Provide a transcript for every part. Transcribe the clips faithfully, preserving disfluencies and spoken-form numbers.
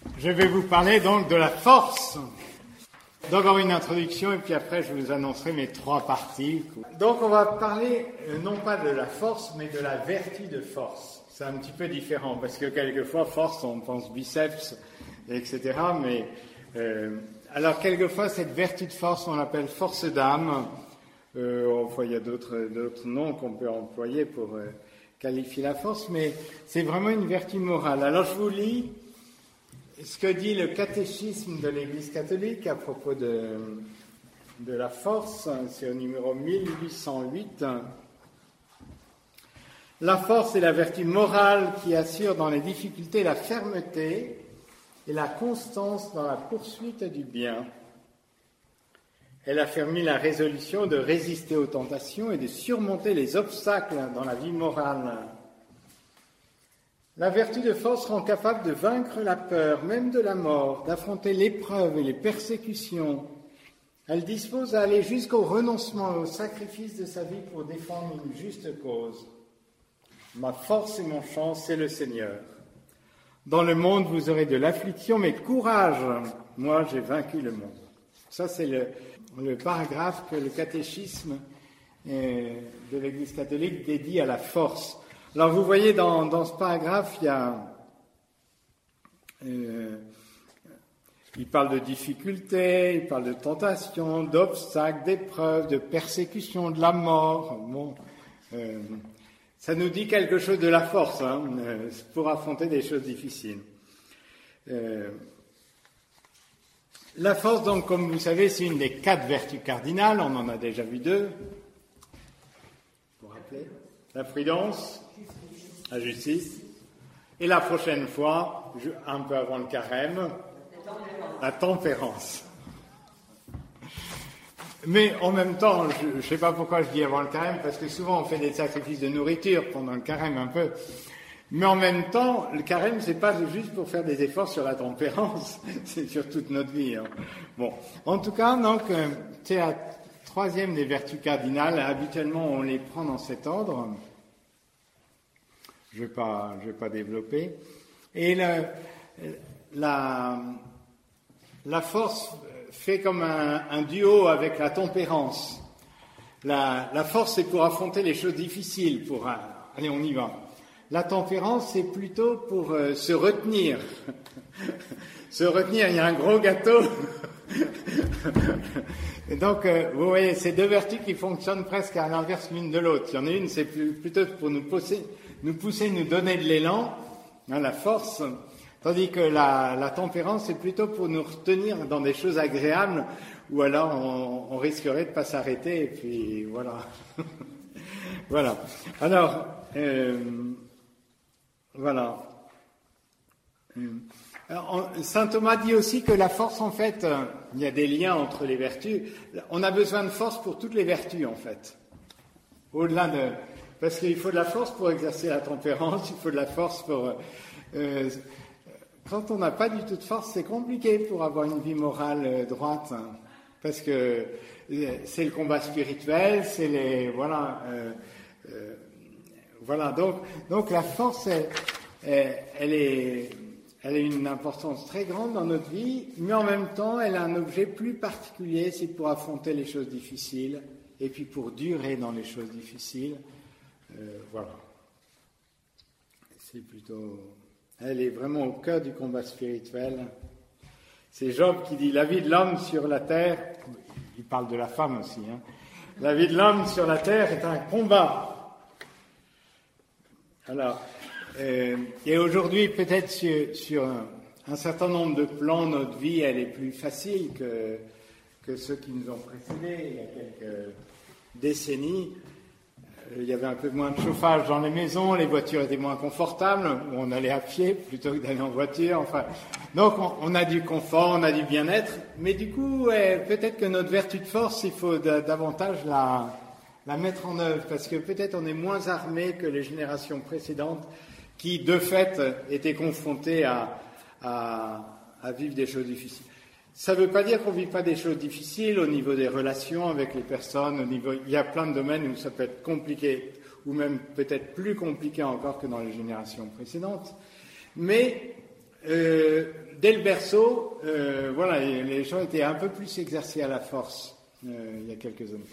Je vais vous parler donc de la force. D'abord une introduction et puis après je vous annoncerai mes trois parties. Donc on va parler euh, non pas de la force mais de la vertu de force. C'est un petit peu différent parce que quelquefois force on pense biceps et cetera. Mais euh, alors quelquefois cette vertu de force on l'appelle force d'âme. Euh, enfin il y a d'autres, d'autres noms qu'on peut employer pour euh, qualifier la force, mais c'est vraiment une vertu morale. Alors je vous lis ce que dit le catéchisme de l'Église catholique à propos de, de la force, c'est au numéro mille huit cent huit. La force est la vertu morale qui assure dans les difficultés la fermeté et la constance dans la poursuite du bien. Elle affermit la résolution de résister aux tentations et de surmonter les obstacles dans la vie morale. La vertu de force rend capable de vaincre la peur, même de la mort, d'affronter l'épreuve et les persécutions. Elle dispose à aller jusqu'au renoncement et au sacrifice de sa vie pour défendre une juste cause. Ma force et mon chant, c'est le Seigneur. Dans le monde, vous aurez de l'affliction, mais courage, moi j'ai vaincu le monde. Ça, c'est le, le paragraphe que le catéchisme euh, de l'Église catholique dédie à la force. Alors vous voyez dans, dans ce paragraphe, il y a, euh, il parle de difficultés, il parle de tentations, d'obstacles, d'épreuves, de persécutions, de la mort. Bon, euh, ça nous dit quelque chose de la force hein, pour affronter des choses difficiles. Euh, la force, donc, comme vous savez, c'est une des quatre vertus cardinales. On en a déjà vu deux. Vous vous rappelez ? La prudence, la justice, et la prochaine fois, un peu avant le carême, la tempérance. Mais en même temps, je ne sais pas pourquoi je dis avant le carême, parce que souvent on fait des sacrifices de nourriture pendant le carême un peu. Mais en même temps, le carême, c'est pas juste pour faire des efforts sur la tempérance, c'est sur toute notre vie. Hein. Bon, en tout cas, donc, c'est la troisième des vertus cardinales. Habituellement, on les prend dans cet ordre. Je ne vais pas, je vais pas développer. Et le, la, la force fait comme un, un duo avec la tempérance. La, la force, c'est pour affronter les choses difficiles. Pour, allez, on y va. La tempérance, c'est plutôt pour euh, se retenir. Se retenir, il y a un gros gâteau. Et donc, euh, vous voyez, c'est deux vertus qui fonctionnent presque à l'inverse l'une de l'autre. Il y en a une, c'est plus, plutôt pour nous pousser, nous pousser, nous donner de l'élan, hein, la force, tandis que la, la tempérance, c'est plutôt pour nous retenir dans des choses agréables, ou alors on, on risquerait de ne pas s'arrêter, et puis voilà. Voilà. Alors, euh, voilà. Alors, Saint Thomas dit aussi que la force, en fait, euh, il y a des liens entre les vertus. On a besoin de force pour toutes les vertus, en fait. Au-delà de... Parce qu'il faut de la force pour exercer la tempérance, il faut de la force pour... Euh, quand on n'a pas du tout de force, c'est compliqué pour avoir une vie morale euh, droite. Hein, parce que euh, c'est le combat spirituel, c'est les... Voilà. Euh, euh, voilà. Donc, donc la force, elle, elle est... Elle a une importance très grande dans notre vie, mais en même temps, elle a un objet plus particulier, c'est pour affronter les choses difficiles, et puis pour durer dans les choses difficiles. Euh, voilà. C'est plutôt... Elle est vraiment au cœur du combat spirituel. C'est Job qui dit « La vie de l'homme sur la terre... » Il parle de la femme aussi. Hein, « La vie de l'homme sur la terre est un combat. » Alors... Euh, et aujourd'hui, peut-être sur, sur un, un certain nombre de plans, notre vie, elle est plus facile que, que ceux qui nous ont précédés il y a quelques décennies. Euh, il y avait un peu moins de chauffage dans les maisons, les voitures étaient moins confortables, on allait à pied plutôt que d'aller en voiture. Enfin, donc on, on a du confort, on a du bien-être, mais du coup, ouais, peut-être que notre vertu de force, il faut d- davantage la, la mettre en œuvre, parce que peut-être on est moins armé que les générations précédentes, qui, de fait, étaient confrontés à, à, à vivre des choses difficiles. Ça ne veut pas dire qu'on ne vit pas des choses difficiles au niveau des relations avec les personnes, au niveau, il y a plein de domaines où ça peut être compliqué, ou même peut-être plus compliqué encore que dans les générations précédentes. Mais, euh, dès le berceau, euh, voilà, les gens étaient un peu plus exercés à la force euh, il y a quelques années.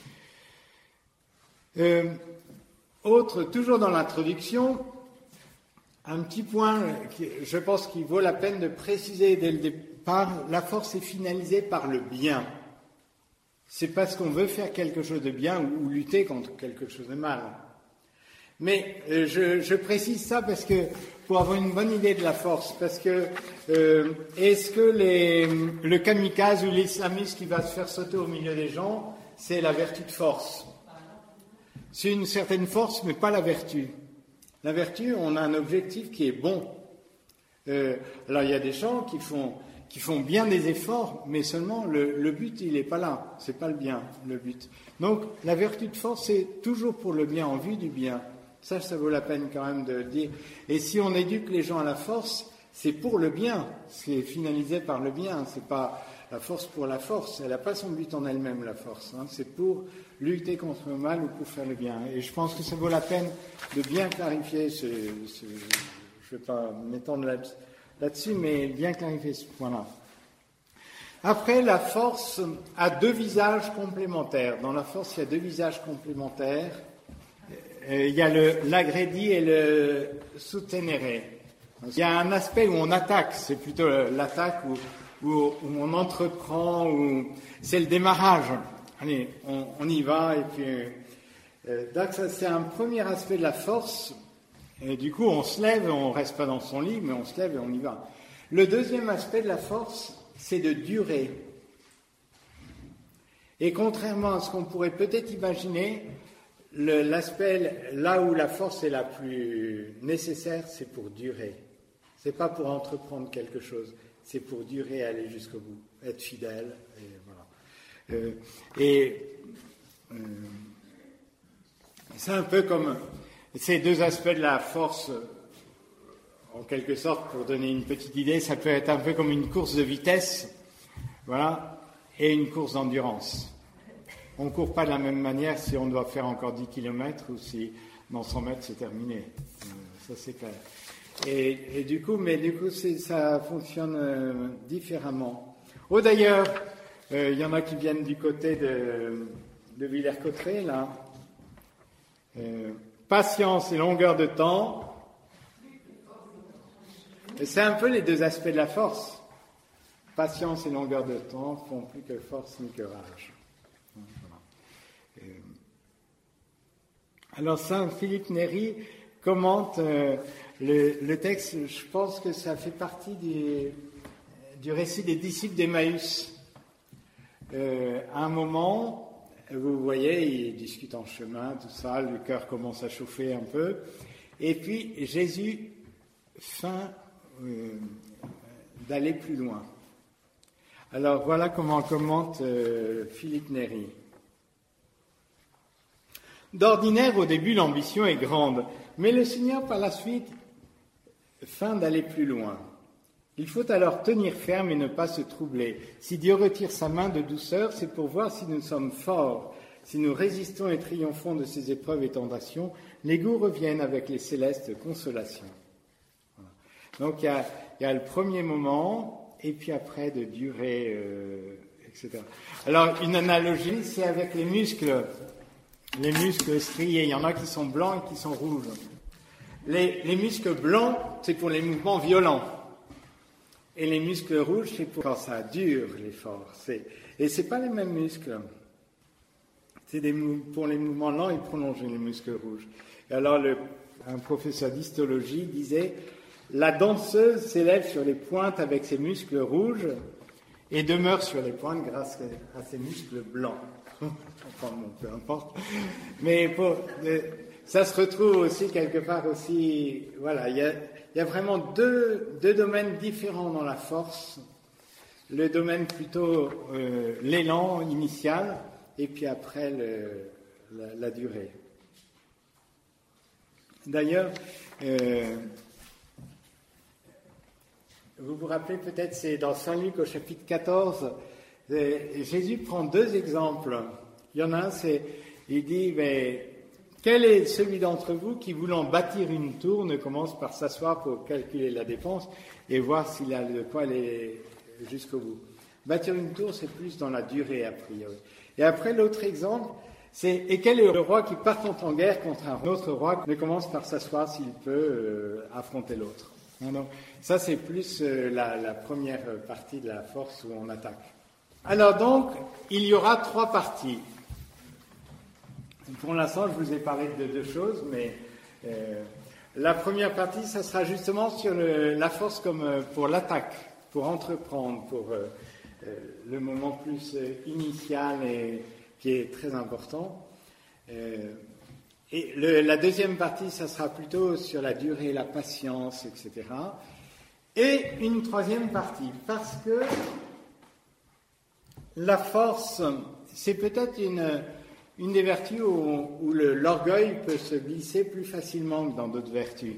Euh, autre, toujours dans l'introduction, un petit point, qui, je pense qu'il vaut la peine de préciser dès le départ, la force est finalisée par le bien. C'est parce qu'on veut faire quelque chose de bien ou, ou lutter contre quelque chose de mal. Mais euh, je, je précise ça parce que pour avoir une bonne idée de la force, parce que euh, est-ce que les, le kamikaze ou l'islamiste qui va se faire sauter au milieu des gens, c'est la vertu de force? C'est une certaine force, mais pas la vertu. La vertu, on a un objectif qui est bon. Euh, alors il y a des gens qui font, qui font bien des efforts, mais seulement le, le but, il n'est pas là. C'est pas le bien, le but. Donc la vertu de force, c'est toujours pour le bien, en vue du bien. Ça, ça vaut la peine quand même de le dire. Et si on éduque les gens à la force, c'est pour le bien. C'est finalisé par le bien. C'est pas la force pour la force. Elle n'a pas son but en elle-même, la force. Hein. C'est pour lutter contre le mal ou pour faire le bien. Et je pense que ça vaut la peine de bien clarifier ce... ce je ne vais pas m'étendre là, là-dessus, mais bien clarifier ce point-là. Après, la force a deux visages complémentaires. Dans la force, il y a deux visages complémentaires. Il y a le, l'agredi et le soutenere. Il y a un aspect où on attaque, c'est plutôt l'attaque où, où, où on entreprend, où c'est le démarrage. Allez, on, on y va, et puis... Euh, donc ça, c'est un premier aspect de la force, et du coup on se lève, on ne reste pas dans son lit, mais on se lève et on y va. Le deuxième aspect de la force, c'est de durer. Et contrairement à ce qu'on pourrait peut-être imaginer, Le, l'aspect, là où la force est la plus nécessaire, c'est pour durer. C'est pas pour entreprendre quelque chose, c'est pour durer, aller jusqu'au bout, être fidèle. Et, voilà. euh, et euh, c'est un peu comme ces deux aspects de la force, en quelque sorte, pour donner une petite idée, ça peut être un peu comme une course de vitesse, voilà, et une course d'endurance. On ne court pas de la même manière si on doit faire encore dix kilomètres ou si dans cent mètres c'est terminé. Euh, ça c'est clair. Et, et du coup, mais du coup, c'est, ça fonctionne euh, différemment. Oh d'ailleurs, il euh, y en a qui viennent du côté de, de Villers-Cotterêts, là. Euh, patience et longueur de temps. Et c'est un peu les deux aspects de la force. Patience et longueur de temps font plus que force ni que rage. Alors, saint Philippe Néri commente euh, le, le texte, je pense que ça fait partie du, du récit des disciples d'Emmaüs. Euh, à un moment, vous voyez, ils discutent en chemin, tout ça, le cœur commence à chauffer un peu, et puis Jésus feint euh, d'aller plus loin. Alors, voilà comment commente euh, Philippe Néri. D'ordinaire, au début, l'ambition est grande, mais le Seigneur, par la suite, feint d'aller plus loin. Il faut alors tenir ferme et ne pas se troubler. Si Dieu retire sa main de douceur, c'est pour voir si nous sommes forts. Si nous résistons et triomphons de ces épreuves et tentations, les goûts reviennent avec les célestes consolations. Voilà. Donc, il y a, il y a le premier moment, et puis après, de durée, euh, et cetera. Alors, une analogie, c'est avec les muscles. Les muscles striés, il y en a qui sont blancs et qui sont rouges. Les, les muscles blancs, c'est pour les mouvements violents. Et les muscles rouges, c'est pour quand ça dure l'effort. C'est, et ce n'est pas les mêmes muscles. C'est des, pour les mouvements lents et prolongés, les muscles rouges. Et alors, le, un professeur d'histologie disait « La danseuse s'élève sur les pointes avec ses muscles rouges et demeure sur les pointes grâce à ses muscles blancs. » Enfin, bon, peu importe. Mais pour, euh, ça se retrouve aussi quelque part aussi. Voilà, il y a, il y a vraiment deux, deux domaines différents dans la force. Le domaine plutôt euh, l'élan initial, et puis après le, la, la durée. D'ailleurs, euh, vous vous rappelez peut-être, c'est dans Saint Luc au chapitre quatorze. Jésus prend deux exemples. Il y en a un, c'est, il dit, mais quel est celui d'entre vous qui, voulant bâtir une tour, ne commence par s'asseoir pour calculer la dépense et voir s'il a de quoi aller jusqu'au bout? Bâtir une tour, c'est plus dans la durée, a priori. Et après, l'autre exemple, c'est « Et quel est le roi qui, partant en guerre contre un autre roi, ne commence par s'asseoir s'il peut euh, affronter l'autre ?» Donc, ça, c'est plus euh, la, la première partie de la force où on attaque. Alors donc, il y aura trois parties. Pour l'instant, je vous ai parlé de deux choses, mais euh, la première partie, ça sera justement sur le, la force comme euh, pour l'attaque, pour entreprendre, pour euh, euh, le moment plus euh, initial et qui est très important. Euh, et le, la deuxième partie, ça sera plutôt sur la durée, la patience, et cetera. Et une troisième partie, parce que la force, c'est peut-être une, une des vertus où, où le, l'orgueil peut se glisser plus facilement que dans d'autres vertus.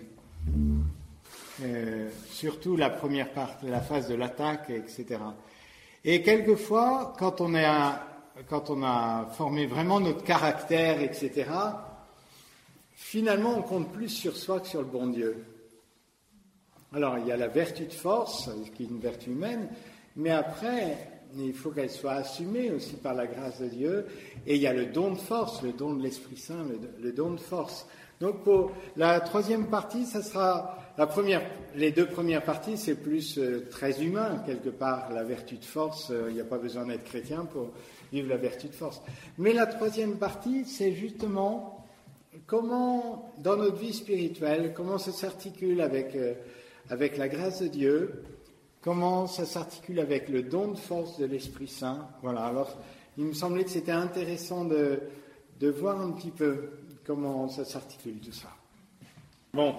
Euh, surtout la première partie, la phase de l'attaque, et cetera. Et quelquefois, quand on, est à, quand on a formé vraiment notre caractère, et cetera, finalement, on compte plus sur soi que sur le bon Dieu. Alors, il y a la vertu de force, qui est une vertu humaine, mais après, il faut qu'elle soit assumée aussi par la grâce de Dieu. Et il y a le don de force, le don de l'Esprit Saint, le, le don de force. Donc, pour la troisième partie, ça sera la première. Les deux premières parties, c'est plus euh, très humain quelque part. La vertu de force, euh, il n'y a pas besoin d'être chrétien pour vivre la vertu de force. Mais la troisième partie, c'est justement comment, dans notre vie spirituelle, comment ça s'articule avec euh, avec la grâce de Dieu. Comment ça s'articule avec le don de force de l'Esprit Saint? Voilà, alors il me semblait que c'était intéressant de, de voir un petit peu comment ça s'articule tout ça. Bon.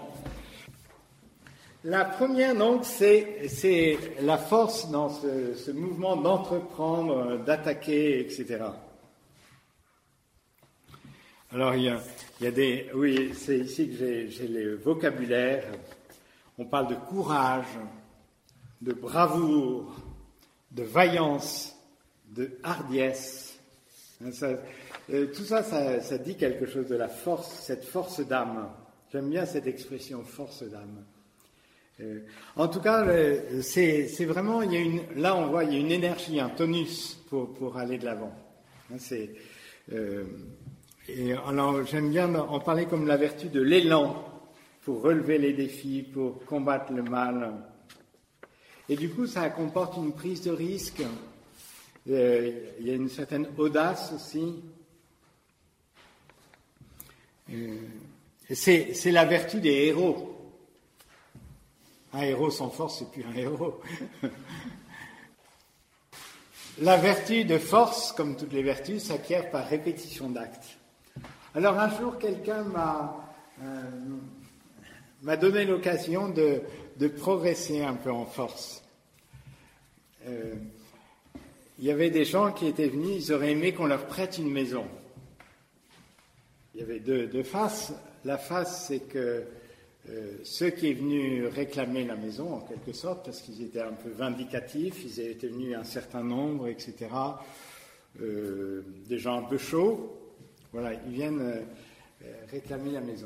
La première, donc, c'est, c'est la force dans ce, ce mouvement d'entreprendre, d'attaquer, et cetera. Alors, il y a, il y a des... Oui, c'est ici que j'ai, j'ai le vocabulaire. On parle de courage, de bravoure, de vaillance, de hardiesse. Ça, euh, tout ça, ça, ça dit quelque chose de la force, cette force d'âme. J'aime bien cette expression, force d'âme. Euh, en tout cas, euh, c'est, c'est vraiment, il y a une, là on voit, il y a une énergie, un tonus pour, pour aller de l'avant. Hein, c'est, euh, et alors, j'aime bien en parler comme la vertu de l'élan pour relever les défis, pour combattre le mal. Et du coup, ça comporte une prise de risque. Euh, il y a une certaine audace aussi. Euh, c'est, c'est la vertu des héros. Un héros sans force, c'est plus un héros. La vertu de force, comme toutes les vertus, s'acquiert par répétition d'actes. Alors un jour, quelqu'un m'a, euh, m'a donné l'occasion de, de progresser un peu en force. Euh, il y avait des gens qui étaient venus, ils auraient aimé qu'on leur prête une maison. Il y avait deux, deux faces. La face, c'est que euh, ceux qui est venus réclamer la maison, en quelque sorte, parce qu'ils étaient un peu vindicatifs, ils étaient venus un certain nombre, et cetera, euh, des gens un peu chauds, voilà, ils viennent euh, réclamer la maison.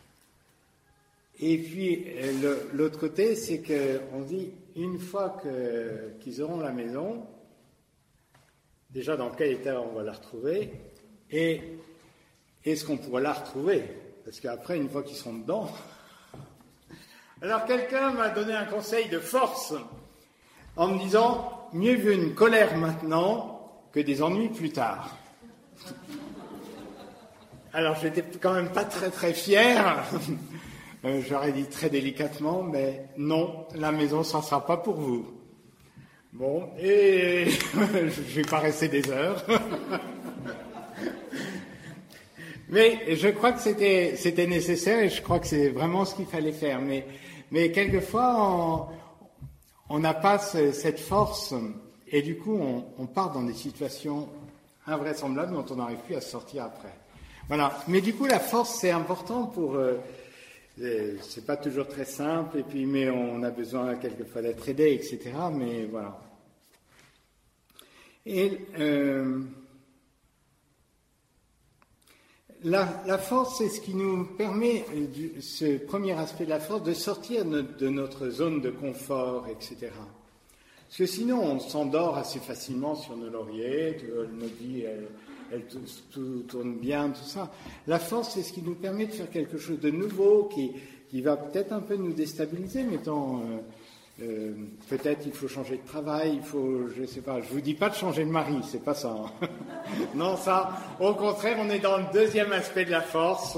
Et puis, le, l'autre côté, c'est qu'on dit, une fois que, qu'ils auront la maison, déjà dans quel état on va la retrouver, et est-ce qu'on pourra la retrouver? Parce qu'après, une fois qu'ils seront dedans... Alors, quelqu'un m'a donné un conseil de force, en me disant, mieux vaut une colère maintenant que des ennuis plus tard. Alors, j'étais quand même pas très très fier. Euh, j'aurais dit très délicatement, mais non, la maison, ça ne sera pas pour vous. Bon, et je ne vais pas rester des heures. Mais je crois que c'était, c'était nécessaire et je crois que c'est vraiment ce qu'il fallait faire. Mais, mais quelquefois, on n'a pas ce, cette force et du coup, on, on part dans des situations invraisemblables dont on n'arrive plus à se sortir après. Voilà. Mais du coup, la force, c'est important pour... Euh, c'est pas toujours très simple, et puis, mais on a besoin quelquefois d'être aidé, et cetera. Mais voilà. Et... Euh, la, la force, c'est ce qui nous permet, du, ce premier aspect de la force, de sortir de, de notre zone de confort, et cetera. Parce que sinon, on s'endort assez facilement sur nos lauriers, notre vie, elle, elle, tout, tout tourne bien, tout ça. La force, c'est ce qui nous permet de faire quelque chose de nouveau, qui, qui va peut-être un peu nous déstabiliser, mettons... Euh, Euh, peut-être il faut changer de travail, il faut, je sais pas, je vous dis pas de changer de mari, c'est pas ça. Hein. Non, ça, au contraire, on est dans le deuxième aspect de la force.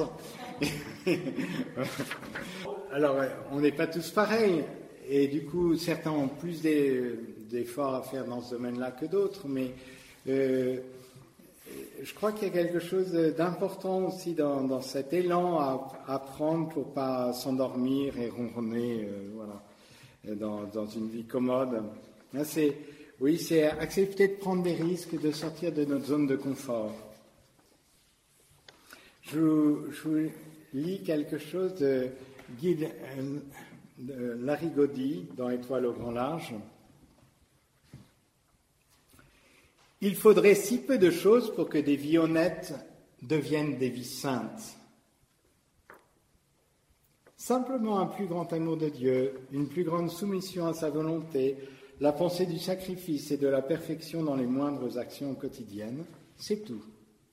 Alors, on n'est pas tous pareils, et du coup, certains ont plus d'efforts à faire dans ce domaine-là que d'autres, mais euh, je crois qu'il y a quelque chose d'important aussi dans, dans cet élan à, à prendre pour pas s'endormir et ronronner, euh, voilà. Dans, dans une vie commode. C'est, oui, c'est accepter de prendre des risques, de sortir de notre zone de confort. Je vous, je vous lis quelque chose de Guy de, de Larigaudy dans Étoile au grand large. Il faudrait si peu de choses pour que des vies honnêtes deviennent des vies saintes. Simplement un plus grand amour de Dieu, une plus grande soumission à sa volonté, la pensée du sacrifice et de la perfection dans les moindres actions quotidiennes, c'est tout.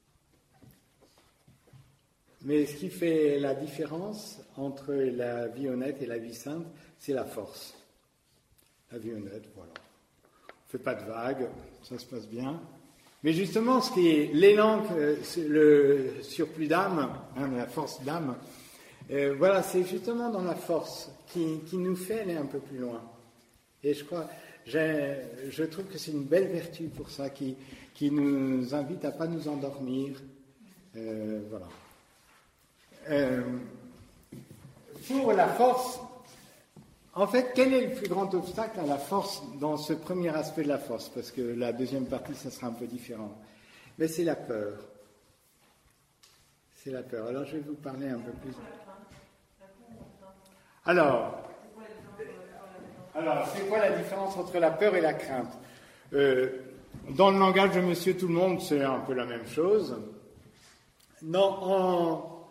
Mais ce qui fait la différence entre la vie honnête et la vie sainte, c'est la force. La vie honnête, voilà. On ne fait pas de vagues, ça se passe bien. Mais justement, ce qui est l'élan, le surplus d'âme, hein, la force d'âme, Euh, voilà, c'est justement dans la force qui, qui nous fait aller un peu plus loin. Et je crois, je trouve que c'est une belle vertu pour ça, qui, qui nous invite à ne pas nous endormir. Euh, voilà. Euh, pour la force, en fait, quel est le plus grand obstacle à la force dans ce premier aspect de la force? Parce que la deuxième partie, ça sera un peu différent. Mais c'est la peur. C'est la peur. Alors, je vais vous parler un peu plus. Alors, alors, c'est quoi la différence entre la peur et la crainte? euh, Dans le langage de Monsieur Tout-le-Monde, c'est un peu la même chose. Non, en,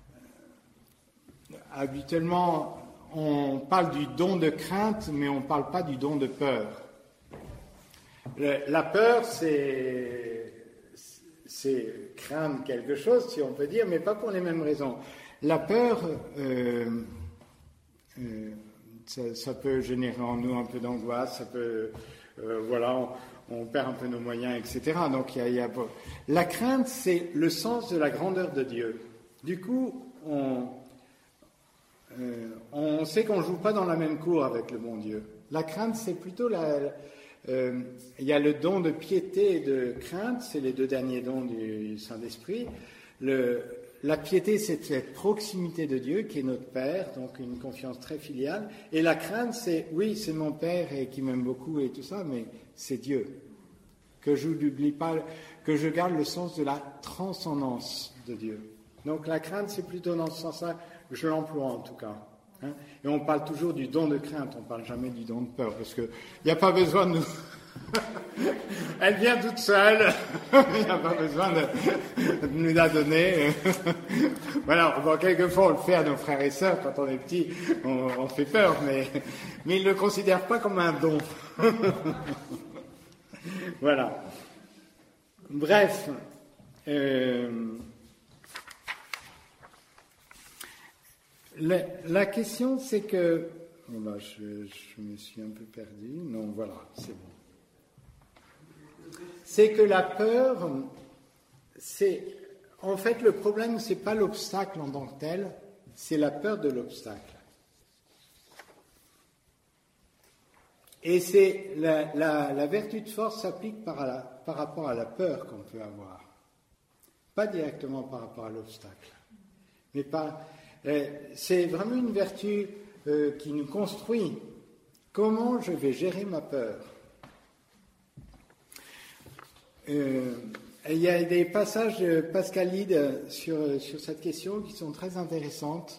habituellement, on parle du don de crainte, mais on ne parle pas du don de peur. Le, la peur, c'est, c'est craindre quelque chose, si on peut dire, mais pas pour les mêmes raisons. La peur... Euh, Euh, ça, ça peut générer en nous un peu d'angoisse, ça peut, euh, voilà, on, on perd un peu nos moyens, et cetera. Donc, il y a, il y a, la crainte, c'est le sens de la grandeur de Dieu. Du coup, on, euh, on sait qu'on ne joue pas dans la même cour avec le bon Dieu. La crainte, c'est plutôt la... Euh, il y a le don de piété et de crainte, c'est les deux derniers dons du Saint-Esprit. Le... La piété, c'est cette proximité de Dieu qui est notre Père, donc une confiance très filiale. Et la crainte, c'est, oui, c'est mon Père et qui m'aime beaucoup et tout ça, mais c'est Dieu. Que je n'oublie pas, que je garde le sens de la transcendance de Dieu. Donc la crainte, c'est plutôt dans ce sens-là, je l'emploie en tout cas. Hein. Et on parle toujours du don de crainte, on ne parle jamais du don de peur, parce qu'il n'y a pas besoin de nous... Elle vient toute seule, il n'y a pas besoin de, de nous la donner. Voilà, bon, quelquefois on le fait à nos frères et sœurs, quand on est petit, on, on fait peur, mais, mais ils ne le considèrent pas comme un don. Voilà. Bref, euh, la, la question c'est que... Bon là, je, je me suis un peu perdu. Non, voilà, c'est bon. C'est que la peur, c'est en fait le problème, c'est pas l'obstacle en tant que tel, c'est la peur de l'obstacle. Et c'est la, la, la vertu de force s'applique par, la, par rapport à la peur qu'on peut avoir, pas directement par rapport à l'obstacle, mais par, euh, c'est vraiment une vertu euh, qui nous construit. Comment je vais gérer ma peur? Euh, il y a des passages de Pascalide sur, sur cette question qui sont très intéressantes.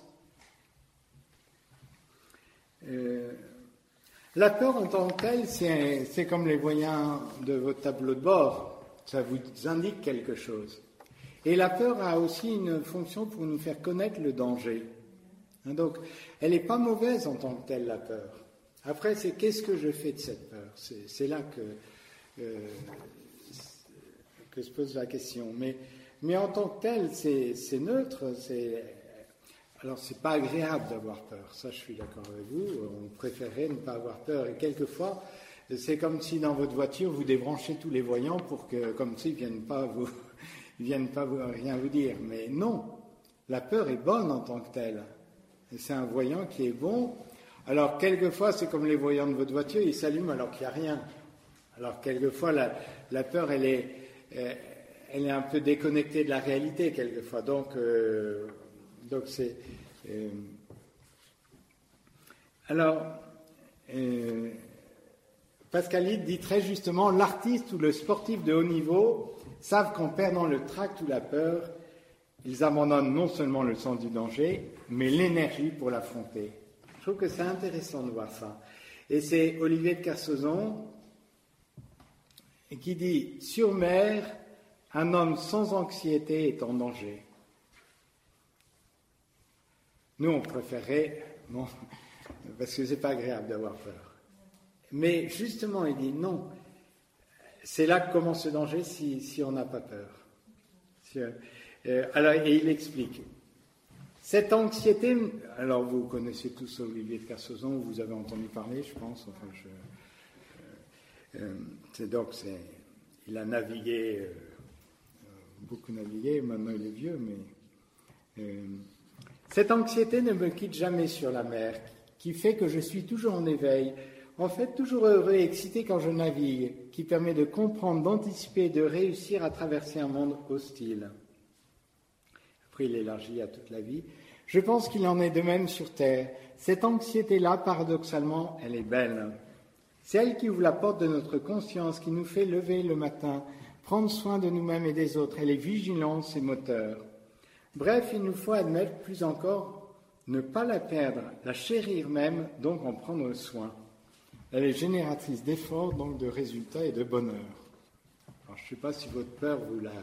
Euh, la peur en tant que telle, c'est, c'est comme les voyants de votre tableau de bord. Ça vous indique quelque chose. Et la peur a aussi une fonction pour nous faire connaître le danger. Donc, elle n'est pas mauvaise en tant que telle, la peur. Après, c'est qu'est-ce que je fais de cette peur? C'est, c'est là que, euh, que se pose la question. Mais, mais en tant que telle, c'est, c'est neutre. C'est, alors, c'est pas agréable d'avoir peur. Ça, je suis d'accord avec vous. On préférerait ne pas avoir peur. Et quelquefois, c'est comme si dans votre voiture, vous débranchez tous les voyants pour que, comme s'ils ne viennent pas vous... Ils ne viennent pas vous, rien vous dire. Mais non, la peur est bonne en tant que telle. Et c'est un voyant qui est bon. Alors, quelquefois, c'est comme les voyants de votre voiture, ils s'allument alors qu'il n'y a rien. Alors, quelquefois, la, la peur, elle est, elle est un peu déconnectée de la réalité, quelquefois. Donc, euh, donc c'est... Euh, alors, euh, Pascalide dit très justement, l'artiste ou le sportif de haut niveau savent qu'en perdant le tract ou la peur, ils abandonnent non seulement le sens du danger, mais l'énergie pour l'affronter. Je trouve que c'est intéressant de voir ça. Et c'est Olivier de Kersauzon qui dit « Sur mer, un homme sans anxiété est en danger. » Nous, on préférerait, bon, parce que c'est pas agréable d'avoir peur. Mais justement, il dit non. C'est là que commence le danger si, si on n'a pas peur. Si, euh, alors, et il explique. Cette anxiété, alors vous connaissez tous Olivier de Kersauzon, vous avez entendu parler, je pense. Enfin, je, euh, euh, c'est donc, c'est, il a navigué, euh, beaucoup navigué, maintenant il est vieux, mais... Euh, cette anxiété ne me quitte jamais sur la mer, qui fait que je suis toujours en éveil, en fait, toujours heureux et excité quand je navigue, qui permet de comprendre, d'anticiper et de réussir à traverser un monde hostile. Après, il élargit à toute la vie. Je pense qu'il en est de même sur Terre. Cette anxiété-là, paradoxalement, elle est belle. C'est elle qui ouvre la porte de notre conscience, qui nous fait lever le matin, prendre soin de nous-mêmes et des autres. Elle est vigilance et moteur. Bref, il nous faut admettre, plus encore, ne pas la perdre, la chérir même, donc en prendre soin. Elle est génératrice d'efforts, donc de résultats et de bonheur. Alors, je ne sais pas si votre peur vous l'a...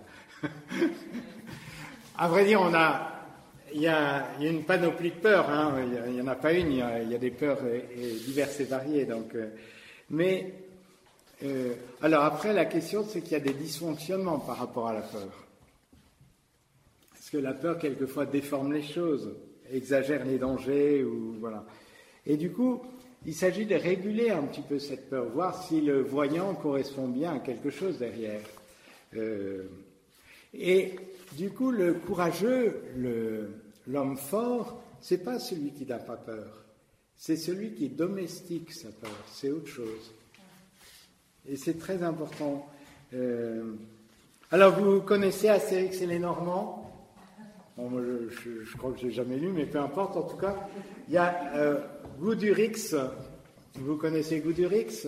À vrai dire, on a... il, y a, il y a une panoplie de peurs. Hein. Il n'y en a pas une, il y a, il y a des peurs et, et diverses et variées. Donc, euh, mais, euh, alors après, la question, c'est qu'il y a des dysfonctionnements par rapport à la peur. Parce que la peur, quelquefois, déforme les choses, exagère les dangers, ou voilà. Et du coup... il s'agit de réguler un petit peu cette peur, voir si le voyant correspond bien à quelque chose derrière. Euh, et du coup, le courageux, le, l'homme fort, c'est pas celui qui n'a pas peur, c'est celui qui domestique sa peur, c'est autre chose. Et c'est très important. Euh, alors, vous connaissez Astérix et les Normands? Bon, moi, je, je, je crois que je n'ai jamais lu, mais peu importe. En tout cas, il y a euh, Goudurix. Vous connaissez Goudurix?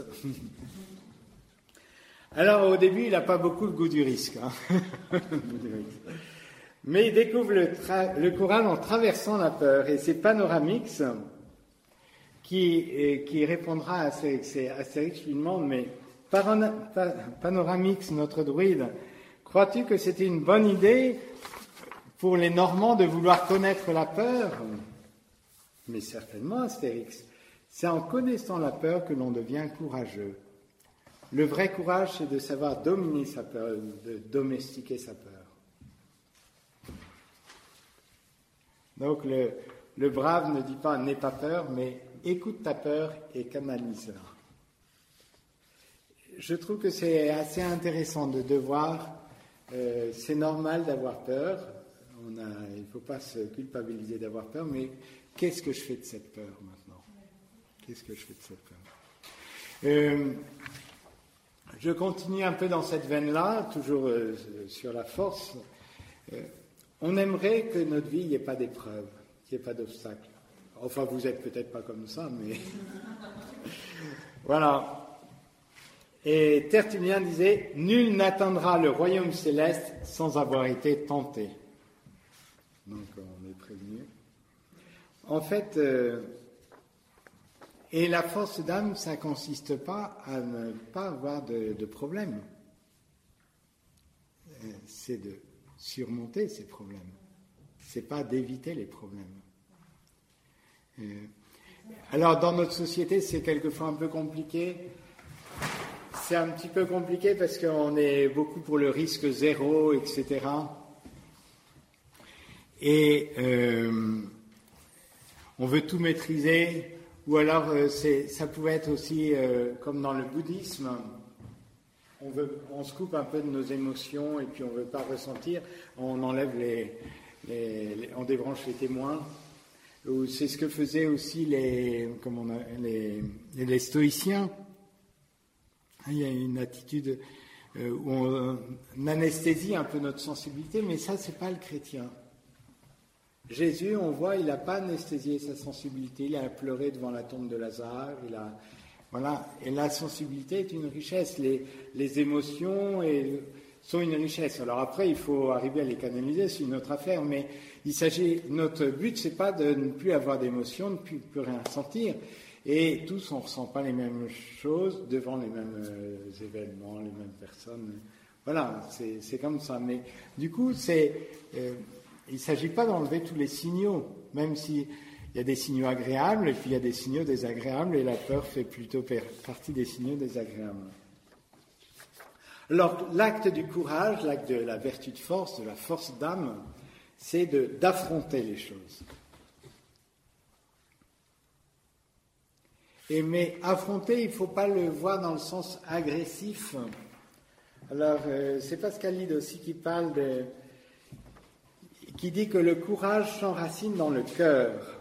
Alors, au début, il n'a pas beaucoup le goût du risque. Hein. Mais il découvre le, tra- le courage en traversant la peur. Et c'est Panoramix qui, qui répondra à Astérix. Astérix lui demande, mais Parana- pa- Panoramix, notre druide, crois-tu que c'était une bonne idée pour les Normands de vouloir connaître la peur? Mais certainement, Astérix. C'est en connaissant la peur que l'on devient courageux. Le vrai courage, c'est de savoir dominer sa peur, de domestiquer sa peur. Donc le, le brave ne dit pas « n'aie pas peur », mais « écoute ta peur et canalise-la ». Je trouve que c'est assez intéressant de devoir, euh, c'est normal d'avoir peur, on a, il ne faut pas se culpabiliser d'avoir peur, mais qu'est-ce que je fais de cette peur maintenant? Qu'est-ce que je fais de cette peur? euh, Je continue un peu dans cette veine-là, toujours euh, sur la force. Euh, on aimerait que notre vie, il n'y ait pas d'épreuves, qu'il n'y ait pas d'obstacles. Enfin, vous n'êtes peut-être pas comme ça, mais... Voilà. Et Tertullien disait « Nul n'atteindra le royaume céleste sans avoir été tenté. » Donc, on est prévenu. En fait... Euh, Et la force d'âme, ça ne consiste pas à ne pas avoir de, de problème. C'est de surmonter ces problèmes. C'est pas d'éviter les problèmes. Euh, alors, dans notre société, c'est quelquefois un peu compliqué. C'est un petit peu compliqué parce qu'on est beaucoup pour le risque zéro, et cetera. Et euh, on veut tout maîtriser, ou alors euh, c'est, ça pouvait être aussi euh, comme dans le bouddhisme, on, veut, on se coupe un peu de nos émotions et puis on ne veut pas ressentir, on enlève les, les, les on débranche les témoins. Ou c'est ce que faisaient aussi les, comment on a, les, les stoïciens. Il y a une attitude euh, où on, on anesthésie un peu notre sensibilité, mais ça, c'est pas le chrétien. Jésus, on voit, il n'a pas anesthésié sa sensibilité, il a pleuré devant la tombe de Lazare, il a, voilà, et la sensibilité est une richesse, les, les émotions et, sont une richesse. Alors après, il faut arriver à les canaliser, c'est une autre affaire, mais il s'agit, notre but, c'est pas de ne plus avoir d'émotions, de ne plus, plus rien sentir. Et tous, on ne ressent pas les mêmes choses devant les mêmes euh, événements, les mêmes personnes. Voilà, c'est, c'est comme ça. Mais du coup, c'est, euh, il ne s'agit pas d'enlever tous les signaux, même s'il y a des signaux agréables, et puis il y a des signaux désagréables, et la peur fait plutôt partie des signaux désagréables. Alors, l'acte du courage, l'acte de la vertu de force, de la force d'âme, c'est de, d'affronter les choses. Et, mais affronter, il ne faut pas le voir dans le sens agressif. Alors, euh, c'est Pascalide aussi qui parle de... qui dit que le courage s'enracine dans le cœur.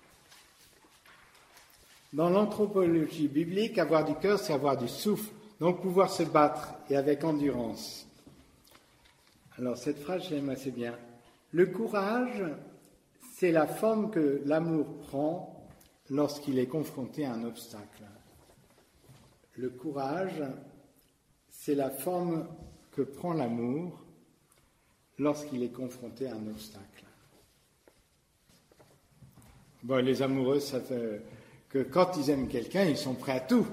Dans l'anthropologie biblique, avoir du cœur, c'est avoir du souffle, donc pouvoir se battre, et avec endurance. Alors, cette phrase, j'aime assez bien. Le courage, c'est la forme que l'amour prend lorsqu'il est confronté à un obstacle. Le courage, c'est la forme que prend l'amour lorsqu'il est confronté à un obstacle. Bon, les amoureux savent que quand ils aiment quelqu'un, ils sont prêts à tout.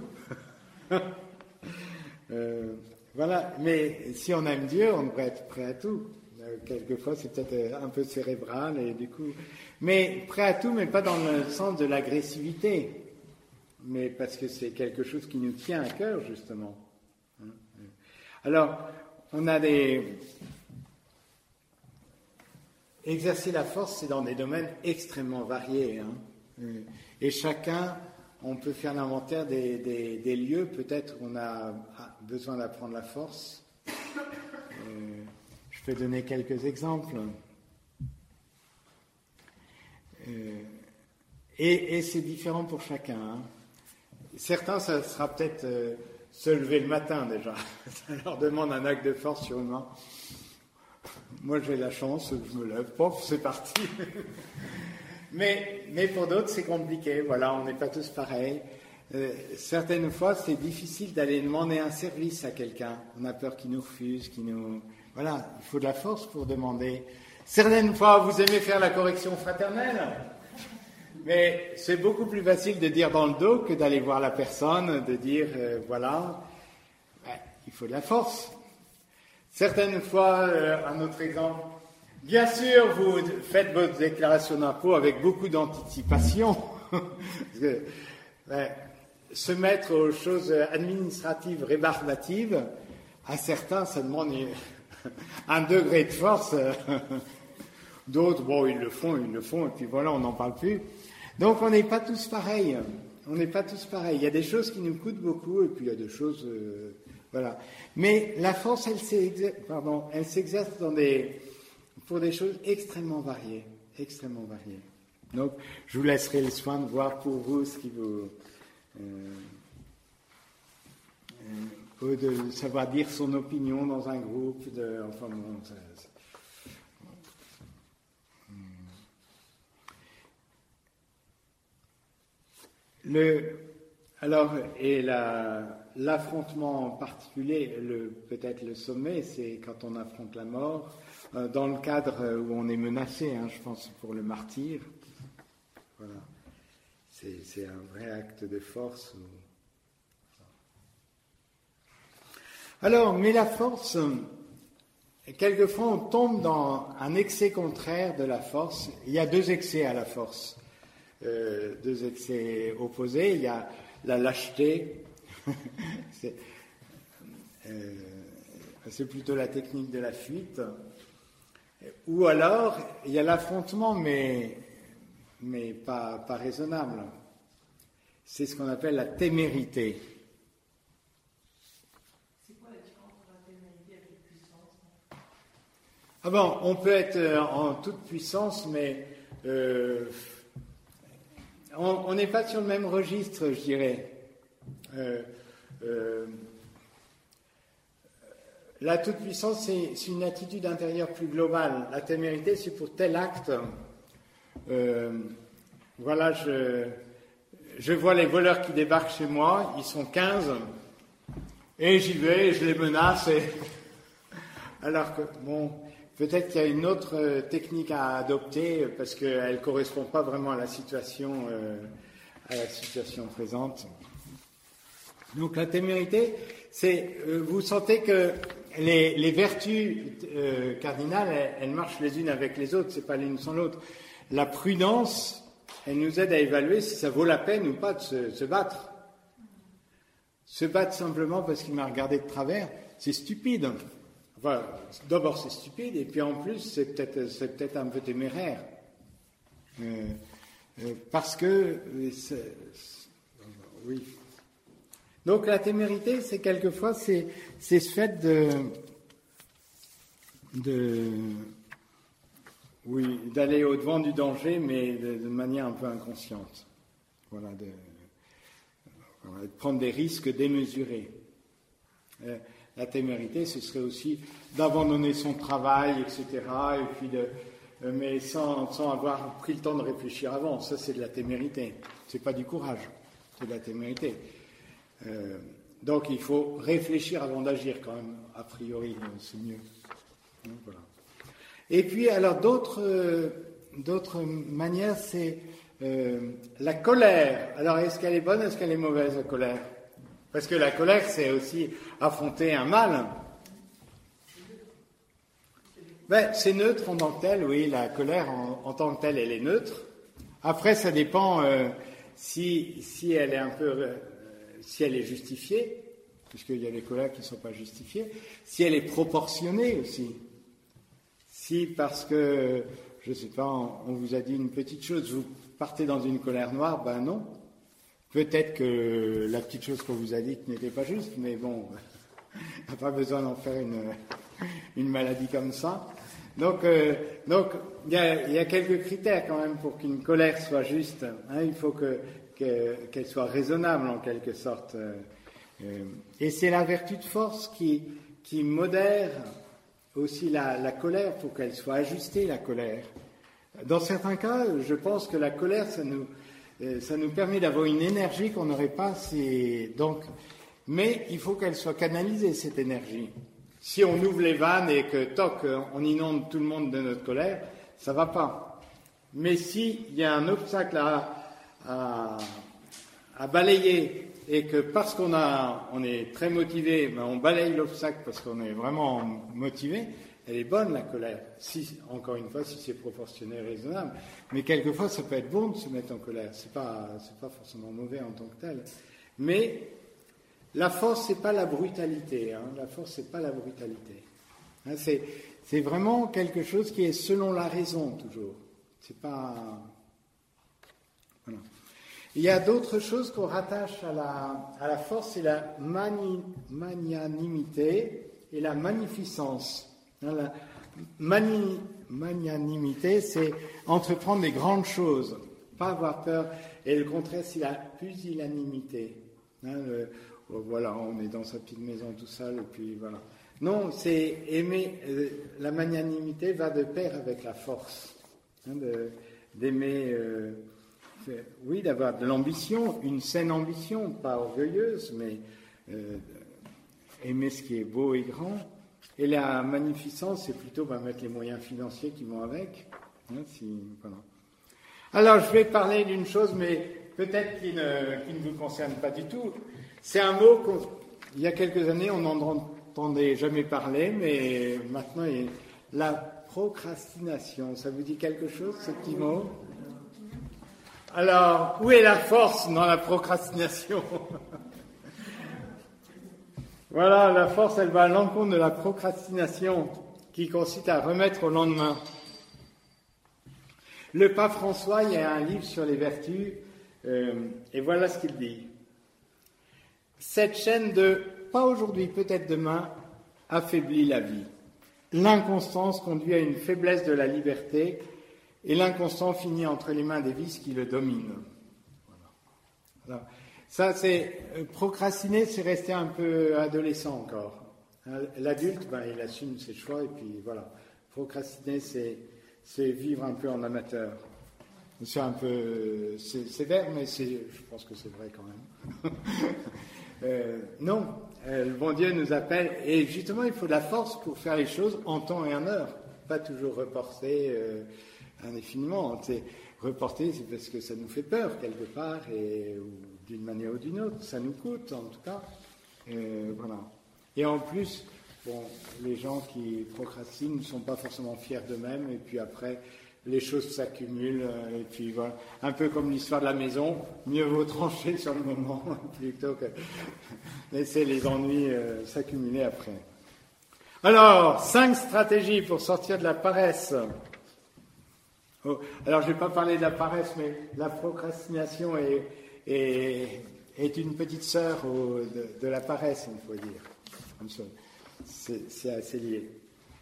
euh, voilà, mais si on aime Dieu, on devrait être prêt à tout. Euh, quelquefois, c'est peut-être un peu cérébral et du coup... Mais prêt à tout, mais pas dans le sens de l'agressivité, mais parce que c'est quelque chose qui nous tient à cœur, justement. Alors, on a des... Exercer la force, c'est dans des domaines extrêmement variés. Hein. Et chacun, on peut faire l'inventaire des, des, des lieux, peut-être on a besoin d'apprendre la force. Euh, je peux donner quelques exemples. Euh, et, et c'est différent pour chacun. Hein. Certains, ça sera peut-être euh, se lever le matin déjà. Ça leur demande un acte de force sûrement. Moi, j'ai la chance, je me lève, pof, c'est parti. mais, mais pour d'autres, c'est compliqué. Voilà, on n'est pas tous pareils. Euh, certaines fois, c'est difficile d'aller demander un service à quelqu'un. On a peur qu'il nous refuse, qu'il nous... Voilà, il faut de la force pour demander. Certaines fois, vous aimez faire la correction fraternelle, mais c'est beaucoup plus facile de dire dans le dos que d'aller voir la personne, de dire, euh, voilà, ben, il faut de la force. Certaines fois, euh, un autre exemple, bien sûr, vous faites votre déclaration d'impôt avec beaucoup d'anticipation. Parce que, ben, se mettre aux choses administratives rébarbatives, à certains, ça demande un degré de force. D'autres, bon, ils le font, ils le font, et puis voilà, on n'en parle plus. Donc, on n'est pas tous pareils. On n'est pas tous pareils. Il y a des choses qui nous coûtent beaucoup, et puis il y a des choses... Euh, voilà. Mais la force, elle s'exerce, pardon, elle s'exerce dans des, pour des choses extrêmement variées. Extrêmement variées. Donc, je vous laisserai le soin de voir pour vous ce qui vous... Euh, euh, de savoir dire son opinion dans un groupe, de, enfin bon, ça, ça, Le, alors, et la, l'affrontement en particulier, le, peut-être le sommet, c'est quand on affronte la mort, euh, dans le cadre où on est menacé, hein, je pense pour le martyr. Voilà. C'est, c'est un vrai acte de force. Où... Alors, mais la force, quelquefois, on tombe dans un excès contraire de la force. Il y a deux excès à la force, euh, deux excès opposés. Il y a la lâcheté, c'est, euh, c'est plutôt la technique de la fuite, ou alors il y a l'affrontement, mais, mais pas, pas raisonnable. C'est ce qu'on appelle la témérité. Ah bon, on peut être en toute puissance, mais euh, on n'est pas sur le même registre, je dirais. Euh, euh, la toute-puissance, c'est, c'est une attitude intérieure plus globale. La témérité, c'est pour tel acte. Euh, voilà, je, je vois les voleurs qui débarquent chez moi, ils sont quinze, et j'y vais, et je les menace. Et... Alors que, bon... Peut-être qu'il y a une autre euh, technique à adopter parce qu'elle ne correspond pas vraiment à la situation, euh, à la situation présente. Donc la témérité, c'est euh, vous sentez que les, les vertus euh, cardinales, elles, elles marchent les unes avec les autres, c'est pas l'une sans l'autre. La prudence, elle nous aide à évaluer si ça vaut la peine ou pas de se, se battre. Se battre simplement parce qu'il m'a regardé de travers, c'est stupide. Enfin, d'abord c'est stupide, et puis en plus c'est peut-être, c'est peut-être un peu téméraire. Euh, euh, parce que... C'est, c'est, oui. Donc la témérité, c'est quelquefois, c'est, c'est ce fait de... de oui, d'aller au-devant du danger, mais de, de manière un peu inconsciente. Voilà, de, voilà, de prendre des risques démesurés. Euh, La témérité, ce serait aussi d'abandonner son travail, et cetera, et puis de, mais sans, sans avoir pris le temps de réfléchir avant. Ça, c'est de la témérité. C'est pas du courage, c'est de la témérité. Euh, donc, il faut réfléchir avant d'agir, quand même. A priori, c'est mieux. Donc, voilà. Et puis, alors, d'autres, euh, d'autres manières, c'est euh, la colère. Alors, est-ce qu'elle est bonne, est-ce qu'elle est mauvaise, la colère ? Parce que la colère, c'est aussi affronter un mal. Ben, c'est neutre en tant que tel, oui, la colère en, en tant que telle, elle est neutre. Après, ça dépend euh, si, si elle est un peu, euh, si elle est justifiée, puisqu'il y a des colères qui ne sont pas justifiées, si elle est proportionnée aussi. Si parce que, je ne sais pas, on, on vous a dit une petite chose, vous partez dans une colère noire, ben non. Peut-être que la petite chose qu'on vous a dite n'était pas juste, mais bon, il n'y a pas besoin d'en faire une, une maladie comme ça. Donc, euh, donc il y a, il y a quelques critères quand même pour qu'une colère soit juste. Hein, il faut que, que, qu'elle soit raisonnable en quelque sorte. Euh, et c'est la vertu de force qui, qui modère aussi la, la colère pour qu'elle soit ajustée, la colère. Dans certains cas, je pense que la colère, ça nous... Ça nous permet d'avoir une énergie qu'on n'aurait pas. C'est... Donc, mais il faut qu'elle soit canalisée, cette énergie. Si on ouvre les vannes et que, toc, on inonde tout le monde de notre colère, ça ne va pas. Mais s'il y a un obstacle à, à, à balayer et que parce qu'on a, on est très motivé, ben on balaye l'obstacle parce qu'on est vraiment motivé, elle est bonne, la colère. Si, encore une fois, si c'est proportionné et raisonnable. Mais quelquefois, ça peut être bon de se mettre en colère. C'est pas, c'est pas forcément mauvais en tant que tel. Mais la force, c'est pas la brutalité. Hein. La force, c'est pas la brutalité. Hein, c'est, c'est vraiment quelque chose qui est selon la raison, toujours. C'est pas... Voilà. Il y a d'autres choses qu'on rattache à la, à la force, c'est la mani, magnanimité et la magnificence. La mani, magnanimité, c'est entreprendre des grandes choses, pas avoir peur. Et le contraire, c'est la pusillanimité. Hein, le, voilà, on est dans sa petite maison tout seul, et puis voilà. Non, c'est aimer. Euh, la magnanimité va de pair avec la force. Hein, de, d'aimer, euh, fait, oui, d'avoir de l'ambition, une saine ambition, pas orgueilleuse, mais euh, aimer ce qui est beau et grand. Et la magnificence, c'est plutôt bah, mettre les moyens financiers qui vont avec. Hein, si, voilà. Alors, je vais parler d'une chose, mais peut-être qui ne, qui ne vous concerne pas du tout. C'est un mot qu'il y a quelques années, on entend entendez jamais parler, mais maintenant, il y a la procrastination. Ça vous dit quelque chose, ce petit mot? Alors, où est la force dans la procrastination? Voilà, la force, elle va à l'encontre de la procrastination, qui consiste à remettre au lendemain. Le pape François, il y a un livre sur les vertus, euh, et voilà ce qu'il dit. Cette chaîne de « pas aujourd'hui, peut-être demain » affaiblit la vie. L'inconstance conduit à une faiblesse de la liberté, et l'inconstant finit entre les mains des vices qui le dominent. Voilà. Alors, ça, c'est procrastiner, c'est rester un peu adolescent encore. L'adulte, ben, il assume ses choix, et puis voilà. Procrastiner, c'est c'est vivre un peu en amateur. C'est un peu c'est sévère, mais c'est, je pense que c'est vrai quand même. euh, non, euh, le bon Dieu nous appelle, et justement, il faut de la force pour faire les choses en temps et en heure, pas toujours reporter euh, indéfiniment. C'est, reporter, c'est parce que ça nous fait peur quelque part, et ou d'une manière ou d'une autre, ça nous coûte en tout cas. Euh, voilà. Et en plus, bon, les gens qui procrastinent ne sont pas forcément fiers d'eux-mêmes, et puis après, les choses s'accumulent, et puis voilà. Un peu comme l'histoire de la maison, mieux vaut trancher sur le moment plutôt que laisser les ennuis euh, s'accumuler après. Alors, cinq stratégies pour sortir de la paresse. Oh, alors, je ne vais pas parler de la paresse, mais la procrastination est, est, est une petite sœur au, de, de la paresse, il faut dire. Comme ça. C'est, c'est assez lié.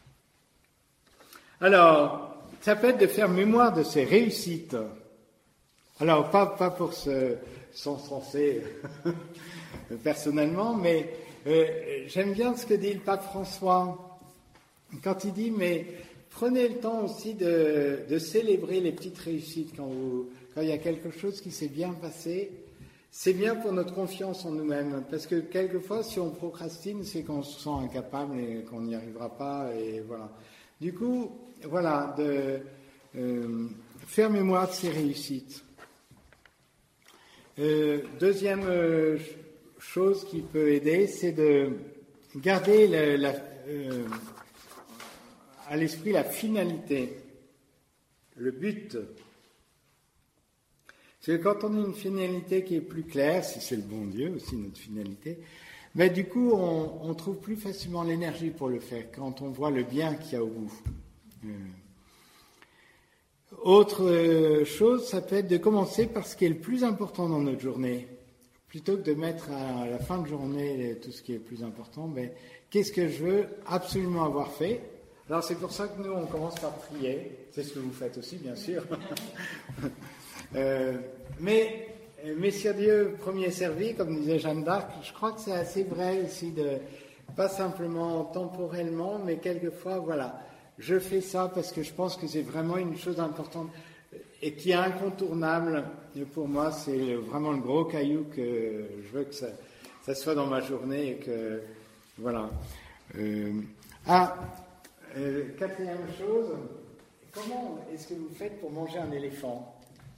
Alors, ça peut être de faire mémoire de ses réussites. Alors, pas, pas pour se s'encenser personnellement, mais euh, j'aime bien ce que dit le pape François quand il dit, mais prenez le temps aussi de, de célébrer les petites réussites quand, vous, quand il y a quelque chose qui s'est bien passé. C'est bien pour notre confiance en nous-mêmes, parce que quelquefois, si on procrastine, c'est qu'on se sent incapable et qu'on n'y arrivera pas, et voilà. Du coup, voilà, de euh, faire mémoire de ses réussites. Euh, deuxième euh, chose qui peut aider, c'est de garder le, la, euh, à l'esprit la finalité, le but. Parce que quand on a une finalité qui est plus claire, si c'est le bon Dieu aussi notre finalité, ben du coup on, on trouve plus facilement l'énergie pour le faire quand on voit le bien qu'il y a au bout. Euh. Autre euh, chose, ça peut être de commencer par ce qui est le plus important dans notre journée. Plutôt que de mettre à la fin de journée tout ce qui est le plus important, ben, qu'est-ce que je veux absolument avoir fait? Alors c'est pour ça que nous on commence par prier, c'est ce que vous faites aussi bien sûr. Euh, mais, Messieurs Dieu, premier servi, comme disait Jeanne d'Arc, je crois que c'est assez vrai aussi de, pas simplement temporellement, mais quelquefois, voilà, je fais ça parce que je pense que c'est vraiment une chose importante et qui est incontournable. Et pour moi, c'est vraiment le gros caillou que je veux que ça, ça soit dans ma journée et que, voilà. Euh, ah, euh, quatrième chose, comment est-ce que vous faites pour manger un éléphant?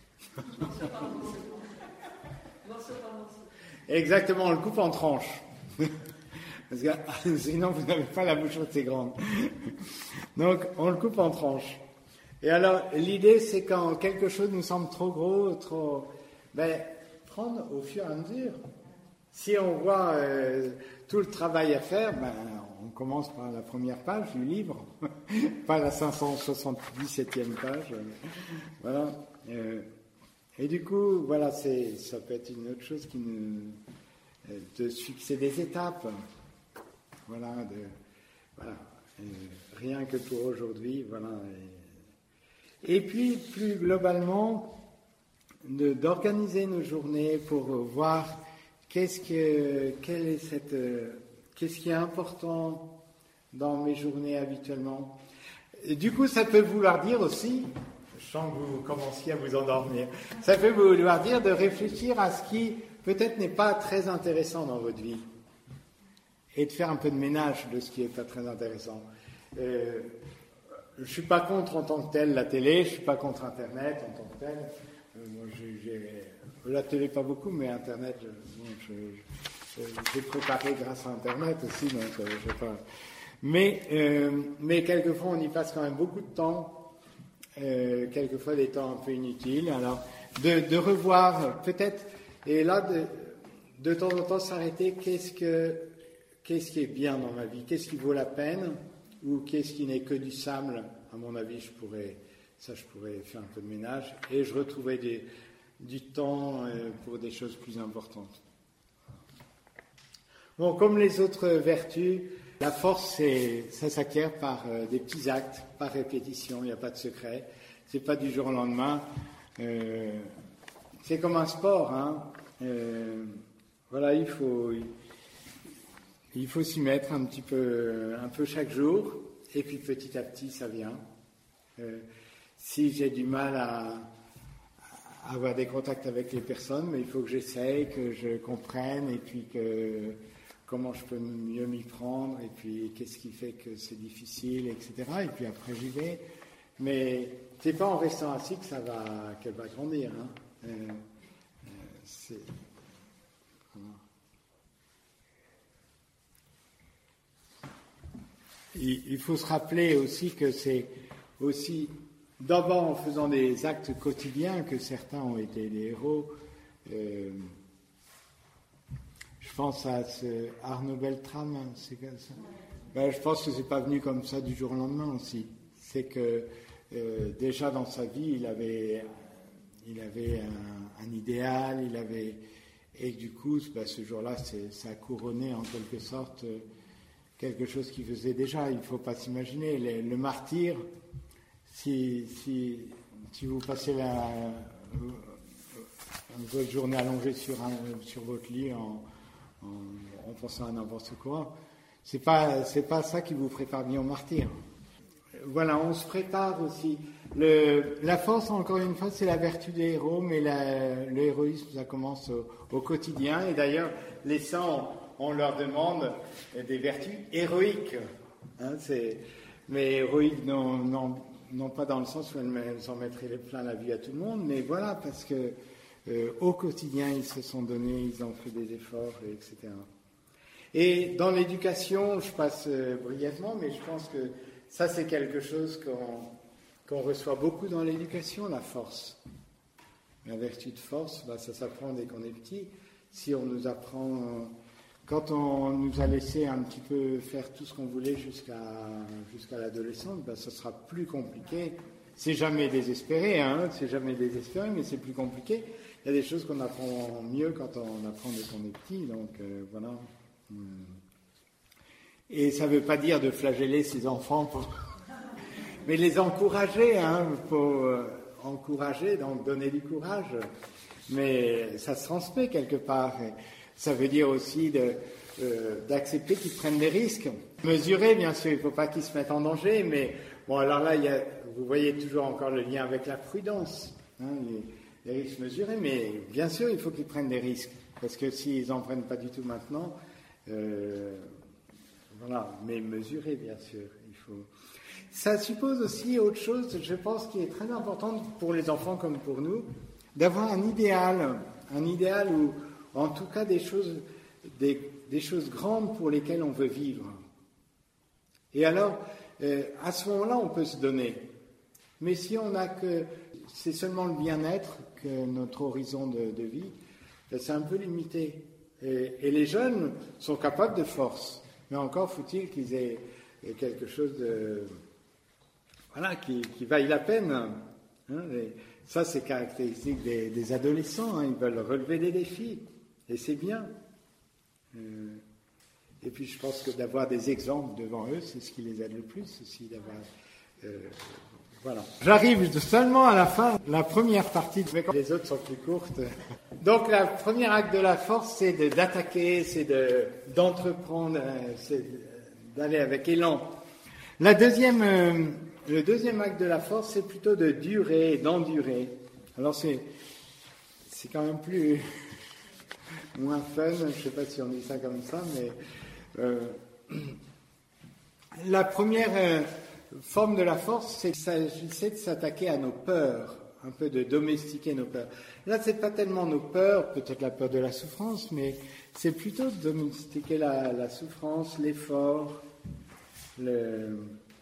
Exactement, on le coupe en tranches. Parce que sinon, vous n'avez pas la bouche assez grande. Donc, on le coupe en tranches. Et alors, l'idée, c'est quand quelque chose nous semble trop gros, trop... Ben, prendre au fur et à mesure. Si on voit euh, tout le travail à faire, ben, on commence par la première page du livre, pas la cinq cent soixante-dix-septième page. Voilà. Euh, Et du coup, voilà, c'est, ça peut être une autre chose qui nous, de se fixer des étapes, voilà, de, voilà, rien que pour aujourd'hui, voilà. Et, et puis, plus globalement, de, d'organiser nos journées pour voir qu'est-ce que, quelle est cette, qu'est-ce qui est important dans mes journées habituellement. Et du coup, ça peut vouloir dire aussi, je sens que vous commenciez à vous endormir. Ça peut vouloir dire de réfléchir à ce qui peut-être n'est pas très intéressant dans votre vie et de faire un peu de ménage de ce qui n'est pas très intéressant. Euh, je ne suis pas contre en tant que tel la télé, je ne suis pas contre Internet en tant que tel. Euh, moi, j'ai, j'ai, la télé pas beaucoup, mais Internet, je, je, j'ai préparé grâce à Internet aussi, donc euh, je sais pas. Mais, euh, mais quelquefois, on y passe quand même beaucoup de temps, euh, quelquefois des temps un peu inutiles. Alors, de, de revoir peut-être, et là, de, de temps en temps s'arrêter, qu'est-ce que, qu'est-ce qui est bien dans ma vie, qu'est-ce qui vaut la peine, ou qu'est-ce qui n'est que du sable. À mon avis, je pourrais, ça, je pourrais faire un peu de ménage, et je retrouverais des, du temps euh, pour des choses plus importantes. Bon, comme les autres vertus, la force, c'est, ça s'acquiert par euh, des petits actes, par répétition, il n'y a pas de secret. C'est pas du jour au lendemain. Euh, c'est comme un sport, hein. Euh, voilà, il faut, il faut s'y mettre un petit peu, un peu chaque jour, et puis petit à petit, ça vient. Euh, si j'ai du mal à, à avoir des contacts avec les personnes, mais il faut que j'essaye, que je comprenne, et puis que comment je peux mieux m'y prendre, et puis qu'est-ce qui fait que c'est difficile, et cetera. Et puis après, j'y vais. Mais c'est pas en restant assis que ça va, qu'elle va grandir. Hein. Euh, euh, c'est... Voilà. Il, il faut se rappeler aussi que c'est aussi d'abord en faisant des actes quotidiens que certains ont été des héros. Euh, Je pense à ce Arnaud Beltrame, c'est comme ça. Ben, je pense que c'est pas venu comme ça du jour au lendemain aussi. C'est que euh, déjà dans sa vie, il avait, il avait un, un idéal, il avait, et du coup, ben, ce jour-là, c'est, ça a couronné en quelque sorte euh, quelque chose qu'il faisait déjà. Il ne faut pas s'imaginer le, le martyr. Si, si, si vous passez la, euh, votre journée allongée sur, un, sur votre lit en En, en pensant à n'importe quoi, c'est pas c'est pas ça qui vous prépare bien au martyr. Voilà, on se prépare aussi. Le, la force, encore une fois, c'est la vertu des héros, mais la, le héroïsme, ça commence au, au quotidien. Et d'ailleurs, les saints, on leur demande des vertus héroïques. Hein, c'est, mais héroïques, non, non, non pas dans le sens où elles en mettraient plein la vie à tout le monde, mais voilà, parce que Euh, au quotidien, ils se sont donnés, ils ont fait des efforts, et cetera. Et dans l'éducation, je passe euh, brièvement, mais je pense que ça, c'est quelque chose qu'on, qu'on reçoit beaucoup dans l'éducation, la force. La vertu de force, bah, ça s'apprend dès qu'on est petit. Si on nous apprend, euh, quand on nous a laissé un petit peu faire tout ce qu'on voulait jusqu'à, jusqu'à l'adolescence, bah, ça sera plus compliqué. C'est jamais désespéré, hein, c'est jamais désespéré, mais c'est plus compliqué. Il y a des choses qu'on apprend mieux quand on apprend dès qu'on est petit, donc euh, voilà. Et ça ne veut pas dire de flageller ses enfants, pour... mais les encourager, hein, pour euh, encourager, donc donner du courage. Mais ça se transmet quelque part. Et ça veut dire aussi de, euh, d'accepter qu'ils prennent des risques. Mesurer, bien sûr, il ne faut pas qu'ils se mettent en danger, mais bon, alors là, il y a, vous voyez toujours encore le lien avec la prudence. Hein, les, les risques mesurés, mais bien sûr, il faut qu'ils prennent des risques, parce que s'ils n'en prennent pas du tout maintenant, euh, voilà, mais mesurés, bien sûr, il faut. Ça suppose aussi autre chose, je pense, qui est très importante pour les enfants comme pour nous, d'avoir un idéal, un idéal où, en tout cas, des choses, des, des choses grandes pour lesquelles on veut vivre. Et alors, euh, à ce moment-là, on peut se donner. Mais si on n'a que, c'est seulement le bien-être que notre horizon de, de vie, c'est un peu limité. Et, et les jeunes sont capables de force, mais encore faut-il qu'ils aient quelque chose de, voilà, qui, qui vaille la peine. Hein, et ça, c'est caractéristique des, des adolescents. Hein, ils veulent relever des défis, et c'est bien. Euh, et puis, je pense que d'avoir des exemples devant eux, c'est ce qui les aide le plus aussi, d'avoir. Euh, Voilà. J'arrive seulement à la fin, la première partie, les autres sont plus courtes. Donc, le premier acte de la force, c'est de, d'attaquer, c'est de, d'entreprendre, c'est d'aller avec élan. La deuxième, euh, le deuxième acte de la force, c'est plutôt de durer, d'endurer. Alors, c'est, c'est quand même plus, moins fun, je ne sais pas si on dit ça comme ça, mais euh, la première... Euh, forme de la force, c'est qu'il s'agissait de s'attaquer à nos peurs, un peu de domestiquer nos peurs. Là, c'est pas tellement nos peurs, peut-être la peur de la souffrance, mais c'est plutôt de domestiquer la, la souffrance, l'effort, le...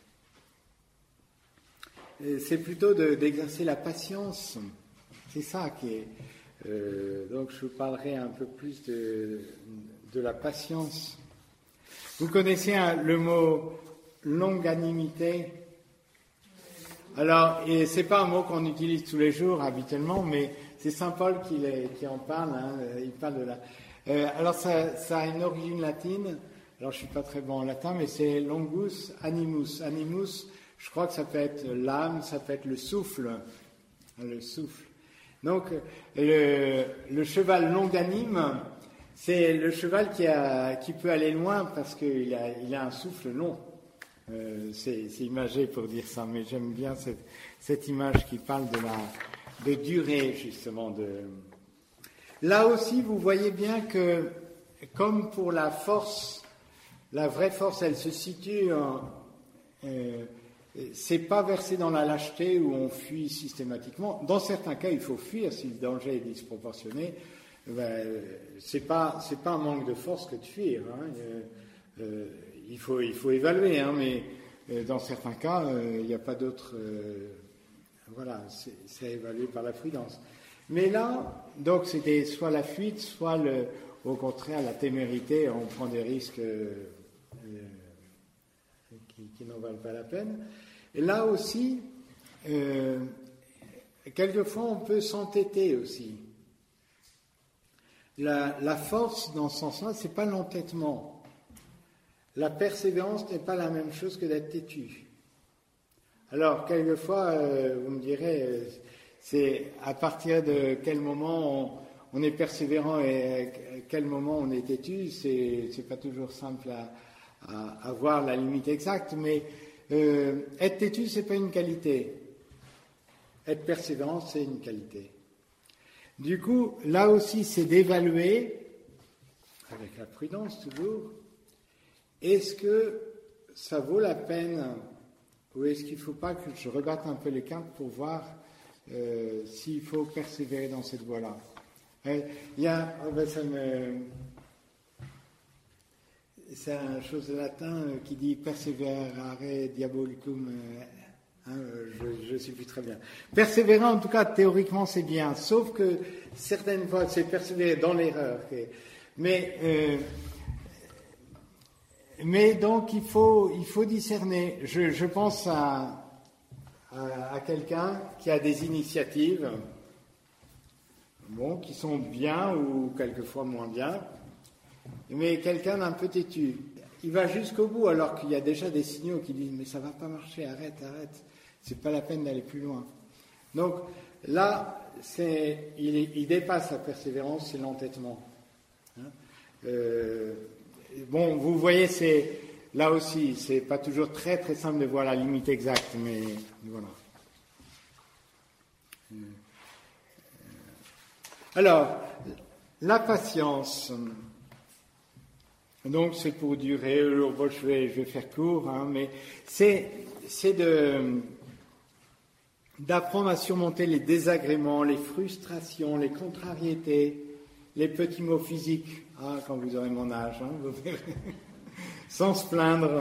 c'est plutôt de, d'exercer la patience. C'est ça qui est... Euh, donc je vous parlerai un peu plus de, de la patience. Vous connaissez hein, le mot longanimité? Alors, et c'est pas un mot qu'on utilise tous les jours habituellement, mais c'est saint Paul qui, les, qui en parle. Hein, il parle de la. Euh, alors, ça, ça a une origine latine. Alors, je suis pas très bon en latin, mais c'est longus animus. Animus, je crois que ça peut être l'âme, ça peut être le souffle, le souffle. Donc, le, le cheval longanime, c'est le cheval qui, a, qui peut aller loin parce qu'il a, il a un souffle long. Euh, c'est, c'est imagé pour dire ça, mais j'aime bien cette, cette image qui parle de la de durée, justement. De... Là aussi, vous voyez bien que, comme pour la force, la vraie force, elle se situe en... Euh, c'est pas versé dans la lâcheté où on fuit systématiquement. Dans certains cas, il faut fuir si le danger est disproportionné. Ben, c'est pas c'est pas un manque de force que de fuir. Hein. Euh, euh, il faut il faut évaluer, hein, mais euh, dans certains cas, il euh, n'y a pas d'autre. Euh, voilà, c'est, c'est évalué par la prudence. Mais là, donc c'était soit la fuite, soit le, au contraire la témérité. On prend des risques euh, euh, qui, qui n'en valent pas la peine. Et là aussi, euh, quelquefois, on peut s'entêter aussi. La, la force, dans ce sens-là, c'est pas l'entêtement. La persévérance n'est pas la même chose que d'être têtu. Alors, quelquefois, euh, vous me direz, euh, c'est à partir de quel moment on, on est persévérant et à quel moment on est têtu, c'est, c'est pas toujours simple à, à, à voir la limite exacte, mais euh, être têtu, c'est pas une qualité. Être persévérant, c'est une qualité. Du coup, là aussi, c'est d'évaluer, avec la prudence toujours, est-ce que ça vaut la peine, ou est-ce qu'il ne faut pas que je regarde un peu les cartes pour voir euh, s'il faut persévérer dans cette voie-là. Il y a, oh ben ça me, c'est un chose de latin qui dit perseverare diabolicum. Hein, je ne sais plus très bien. Persévérer, en tout cas, théoriquement, c'est bien, sauf que certaines fois, c'est persévérer dans l'erreur. Mais, euh, mais donc, il faut, il faut discerner. Je, je pense à, à, à quelqu'un qui a des initiatives, bon, qui sont bien ou quelquefois moins bien, mais quelqu'un d'un peu têtu. Il va jusqu'au bout alors qu'il y a déjà des signaux qui disent « mais ça ne va pas marcher, arrête, arrête ». C'est pas la peine d'aller plus loin. Donc là, c'est, il, il dépasse la persévérance, c'est l'entêtement. Hein euh, bon, vous voyez, c'est là aussi, c'est pas toujours très très simple de voir la limite exacte, mais voilà. Alors, la patience. Donc c'est pour durer. Bon, je vais, je vais faire court, hein, mais c'est, c'est de d'apprendre à surmonter les désagréments, les frustrations, les contrariétés, les petits mots physiques, ah, quand vous aurez mon âge, hein, vous verrez, sans se plaindre.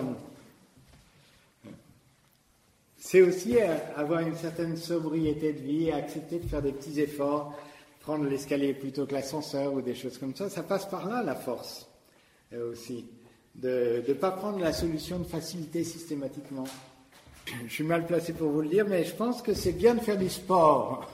C'est aussi avoir une certaine sobriété de vie, accepter de faire des petits efforts, prendre l'escalier plutôt que l'ascenseur ou des choses comme ça. Ça passe par là, la force, aussi, de ne pas prendre la solution de facilité systématiquement. Je suis mal placé pour vous le dire, mais je pense que c'est bien de faire du sport.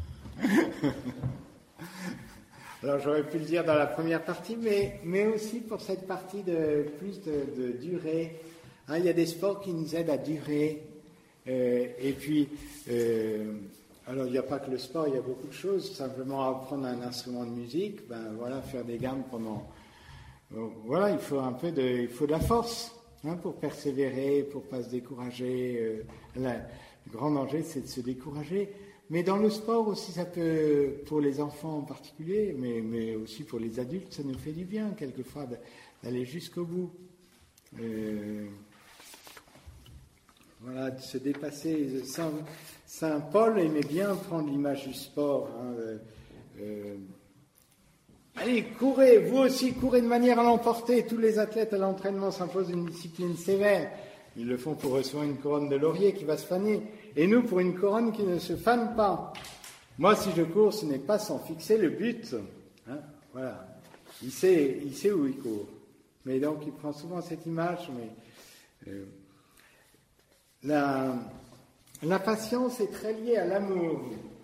Alors j'aurais pu le dire dans la première partie, mais, mais aussi pour cette partie de plus de, de durée. Hein, il y a des sports qui nous aident à durer. Euh, et puis, euh, alors il n'y a pas que le sport, il y a beaucoup de choses. Simplement apprendre un instrument de musique, ben voilà, faire des gammes pendant. Euh, voilà, il faut un peu de, il faut de la force. Hein, pour persévérer, pour ne pas se décourager. Euh, là, le grand danger, c'est de se décourager. Mais dans le sport aussi, ça peut, pour les enfants en particulier, mais, mais aussi pour les adultes, ça nous fait du bien, quelquefois, d'aller jusqu'au bout. Euh, voilà, de se dépasser. Saint, Saint Paul aimait bien prendre l'image du sport. Hein, euh, euh, allez, courez, vous aussi, courez de manière à l'emporter. Tous les athlètes à l'entraînement s'imposent une discipline sévère. Ils le font pour recevoir une couronne de laurier qui va se faner. Et nous, pour une couronne qui ne se fane pas. Moi, si je cours, ce n'est pas sans fixer le but. Hein, voilà. Il sait, il sait où il court. Mais donc, il prend souvent cette image. Mais euh, la, la patience est très liée à l'amour.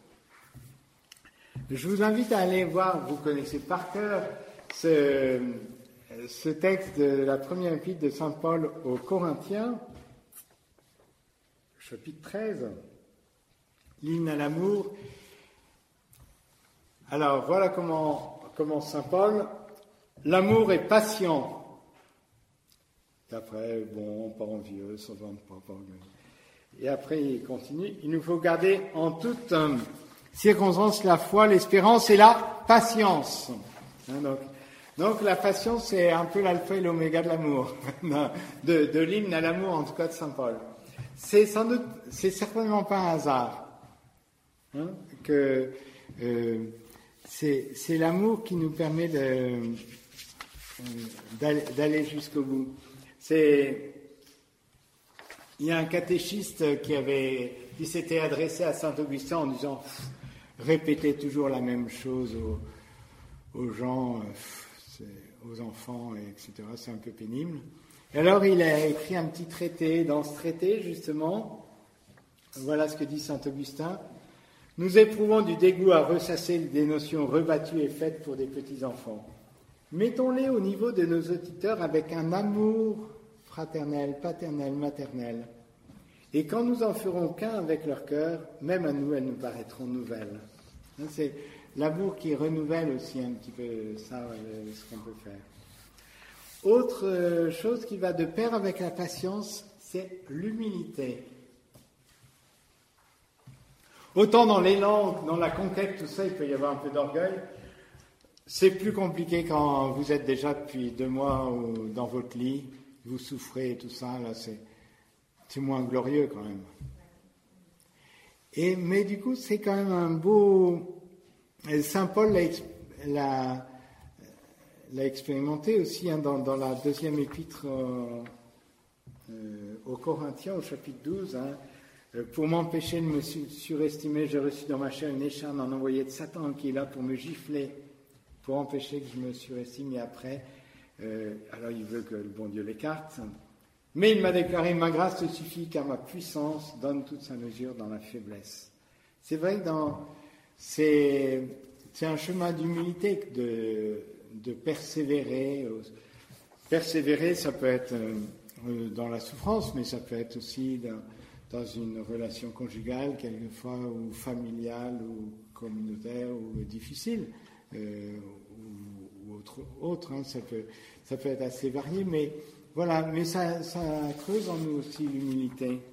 Je vous invite à aller voir, vous connaissez par cœur ce, ce texte de la première épître de Saint Paul aux Corinthiens, chapitre treize, l'hymne à l'amour. Alors, voilà comment commence Saint Paul. L'amour est patient. Et après, bon, pas envieux, sans vendre pas, pas envieux. Et après, il continue. Il nous faut garder en toute euh, circonstance la foi, l'espérance et la patience. Hein, donc, donc, la patience, c'est un peu l'alpha et l'oméga de l'amour, de, de l'hymne à l'amour, en tout cas de Saint Paul. C'est sans doute, c'est certainement pas un hasard hein, que euh, c'est, c'est l'amour qui nous permet de, euh, d'aller, d'aller jusqu'au bout. C'est, il y a un catéchiste qui avait, qui s'était adressé à Saint Augustin en disant répétez toujours la même chose aux, aux gens, aux enfants, et cetera. C'est un peu pénible. Et alors il a écrit un petit traité. Dans ce traité, justement, voilà ce que dit Saint Augustin. Nous éprouvons du dégoût à ressasser des notions rebattues et faites pour des petits enfants. Mettons-les au niveau de nos auditeurs avec un amour fraternel, paternel, maternel. Et quand nous en ferons qu'un avec leur cœur, même à nous, elles nous paraîtront nouvelles. C'est l'amour qui renouvelle aussi un petit peu ça, ce qu'on peut faire. Autre chose qui va de pair avec la patience, c'est l'humilité. Autant dans l'élan, dans la conquête, tout ça, il peut y avoir un peu d'orgueil. C'est plus compliqué quand vous êtes déjà depuis deux mois dans votre lit, vous souffrez et tout ça, là c'est, c'est moins glorieux quand même. Et, mais du coup, c'est quand même un beau... Saint Paul l'a, l'a, l'a expérimenté aussi hein, dans, dans la deuxième épître euh, euh, aux Corinthiens, au chapitre douze. Hein, pour m'empêcher de me surestimer, j'ai reçu dans ma chair une écharpe en envoyé de Satan qui est là pour me gifler, pour empêcher que je me surestime. Et après, euh, alors il veut que le bon Dieu l'écarte. Mais il m'a déclaré, ma grâce te suffit car ma puissance donne toute sa mesure dans la faiblesse. C'est vrai que dans, c'est, c'est un chemin d'humilité de, de persévérer. Persévérer, ça peut être dans la souffrance, mais ça peut être aussi dans, dans une relation conjugale, quelquefois, ou familiale, ou communautaire, ou difficile, euh, ou, ou autre, autre hein, ça peut, ça peut être assez varié, mais voilà, mais ça, ça creuse en nous aussi l'humilité.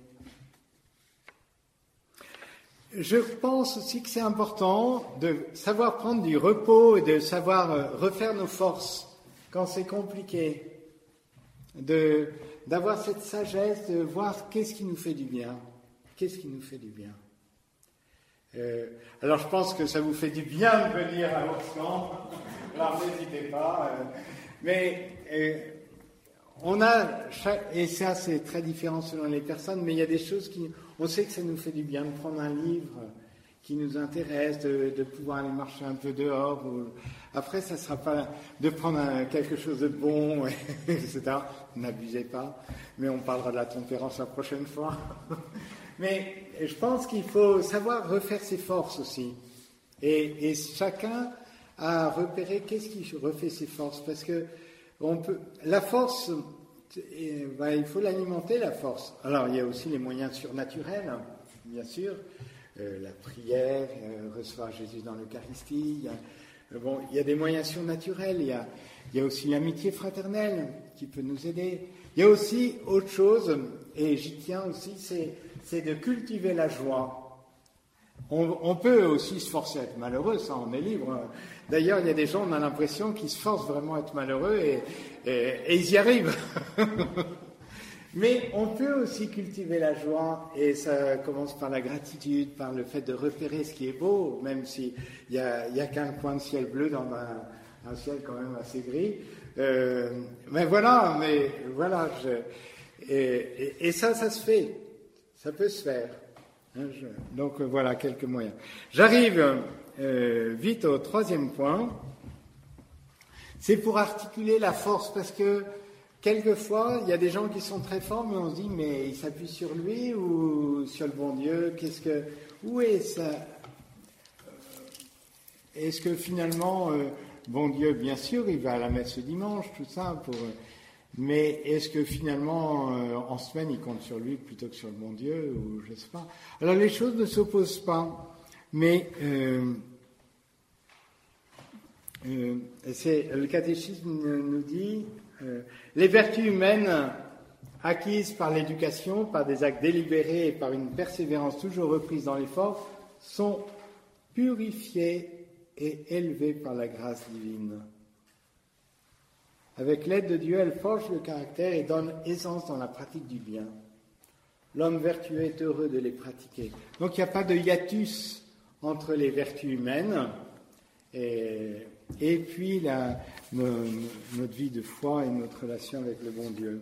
Je pense aussi que c'est important de savoir prendre du repos et de savoir refaire nos forces quand c'est compliqué, de, d'avoir cette sagesse de voir qu'est-ce qui nous fait du bien, qu'est-ce qui nous fait du bien. Euh, alors je pense que ça vous fait du bien de venir à Orscan, alors n'hésitez pas, euh, mais... Euh, On a, chaque, et ça c'est très différent selon les personnes, mais il y a des choses qui, on sait que ça nous fait du bien de prendre un livre qui nous intéresse, de, de pouvoir aller marcher un peu dehors. Ou, après, ça ne sera pas de prendre un, quelque chose de bon, et cetera. N'abusez pas, mais on parlera de la tempérance la prochaine fois. Mais je pense qu'il faut savoir refaire ses forces aussi. Et, et chacun a repéré qu'est-ce qui refait ses forces, parce que on peut, la force, eh, ben, il faut l'alimenter, la force. Alors, il y a aussi les moyens surnaturels, hein, bien sûr, euh, la prière, euh, recevoir Jésus dans l'Eucharistie. Il y a, euh, bon, il y a des moyens surnaturels. Il y a, il y a aussi l'amitié fraternelle qui peut nous aider. Il y a aussi autre chose, et j'y tiens aussi, c'est, c'est de cultiver la joie. On, on peut aussi se forcer à être malheureux, ça, on est libre. D'ailleurs, il y a des gens, on a l'impression qu'ils se forcent vraiment à être malheureux et, et, et ils y arrivent. Mais on peut aussi cultiver la joie, et ça commence par la gratitude, par le fait de repérer ce qui est beau, même s'il n'y a, y a qu'un coin de ciel bleu dans un, un ciel quand même assez gris. Euh, mais voilà, mais voilà, je, et, et, et ça, ça se fait, ça peut se faire. Hein, je, donc voilà quelques moyens. J'arrive euh, vite au troisième point. C'est pour articuler la force, parce que quelquefois, il y a des gens qui sont très forts, mais on se dit, mais il s'appuie sur lui ou sur le bon Dieu? Qu'est-ce que, où est ça? Est-ce que finalement, euh, bon Dieu, bien sûr, il va à la messe ce dimanche, tout ça, pour, mais est-ce que finalement, euh, en semaine, il compte sur lui plutôt que sur le bon Dieu, ou je ne sais pas. Alors les choses ne s'opposent pas, mais euh, euh, c'est, le catéchisme nous dit, euh, les vertus humaines acquises par l'éducation, par des actes délibérés et par une persévérance toujours reprise dans l'effort, sont purifiées et élevées par la grâce divine. Avec l'aide de Dieu, elles forgent le caractère et donnent aisance dans la pratique du bien. L'homme vertueux est heureux de les pratiquer. Donc il n'y a pas de hiatus entre les vertus humaines et, et puis la, nos, notre vie de foi et notre relation avec le bon Dieu.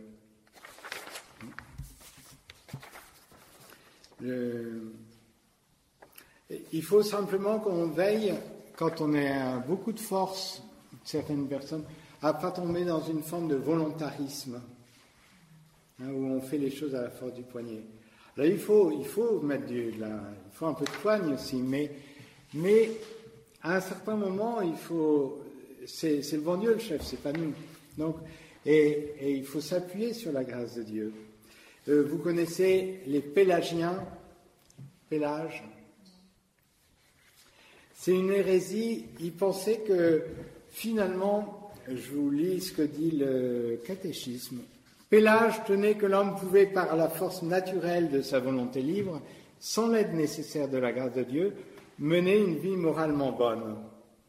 Le, il faut simplement qu'on veille, quand on a beaucoup de force, certaines personnes, à ne pas tomber dans une forme de volontarisme, hein, où on fait les choses à la force du poignet. Là, il faut, il faut mettre du, de la, il faut un peu de poigne aussi, mais, mais à un certain moment, il faut, c'est, c'est le bon Dieu le chef, c'est pas nous. Donc, et, et il faut s'appuyer sur la grâce de Dieu. Euh, vous connaissez les pélagiens, Pélage. C'est une hérésie. Ils pensaient que finalement, je vous lis ce que dit le catéchisme. Pélage tenait que l'homme pouvait, par la force naturelle de sa volonté libre, sans l'aide nécessaire de la grâce de Dieu, mener une vie moralement bonne.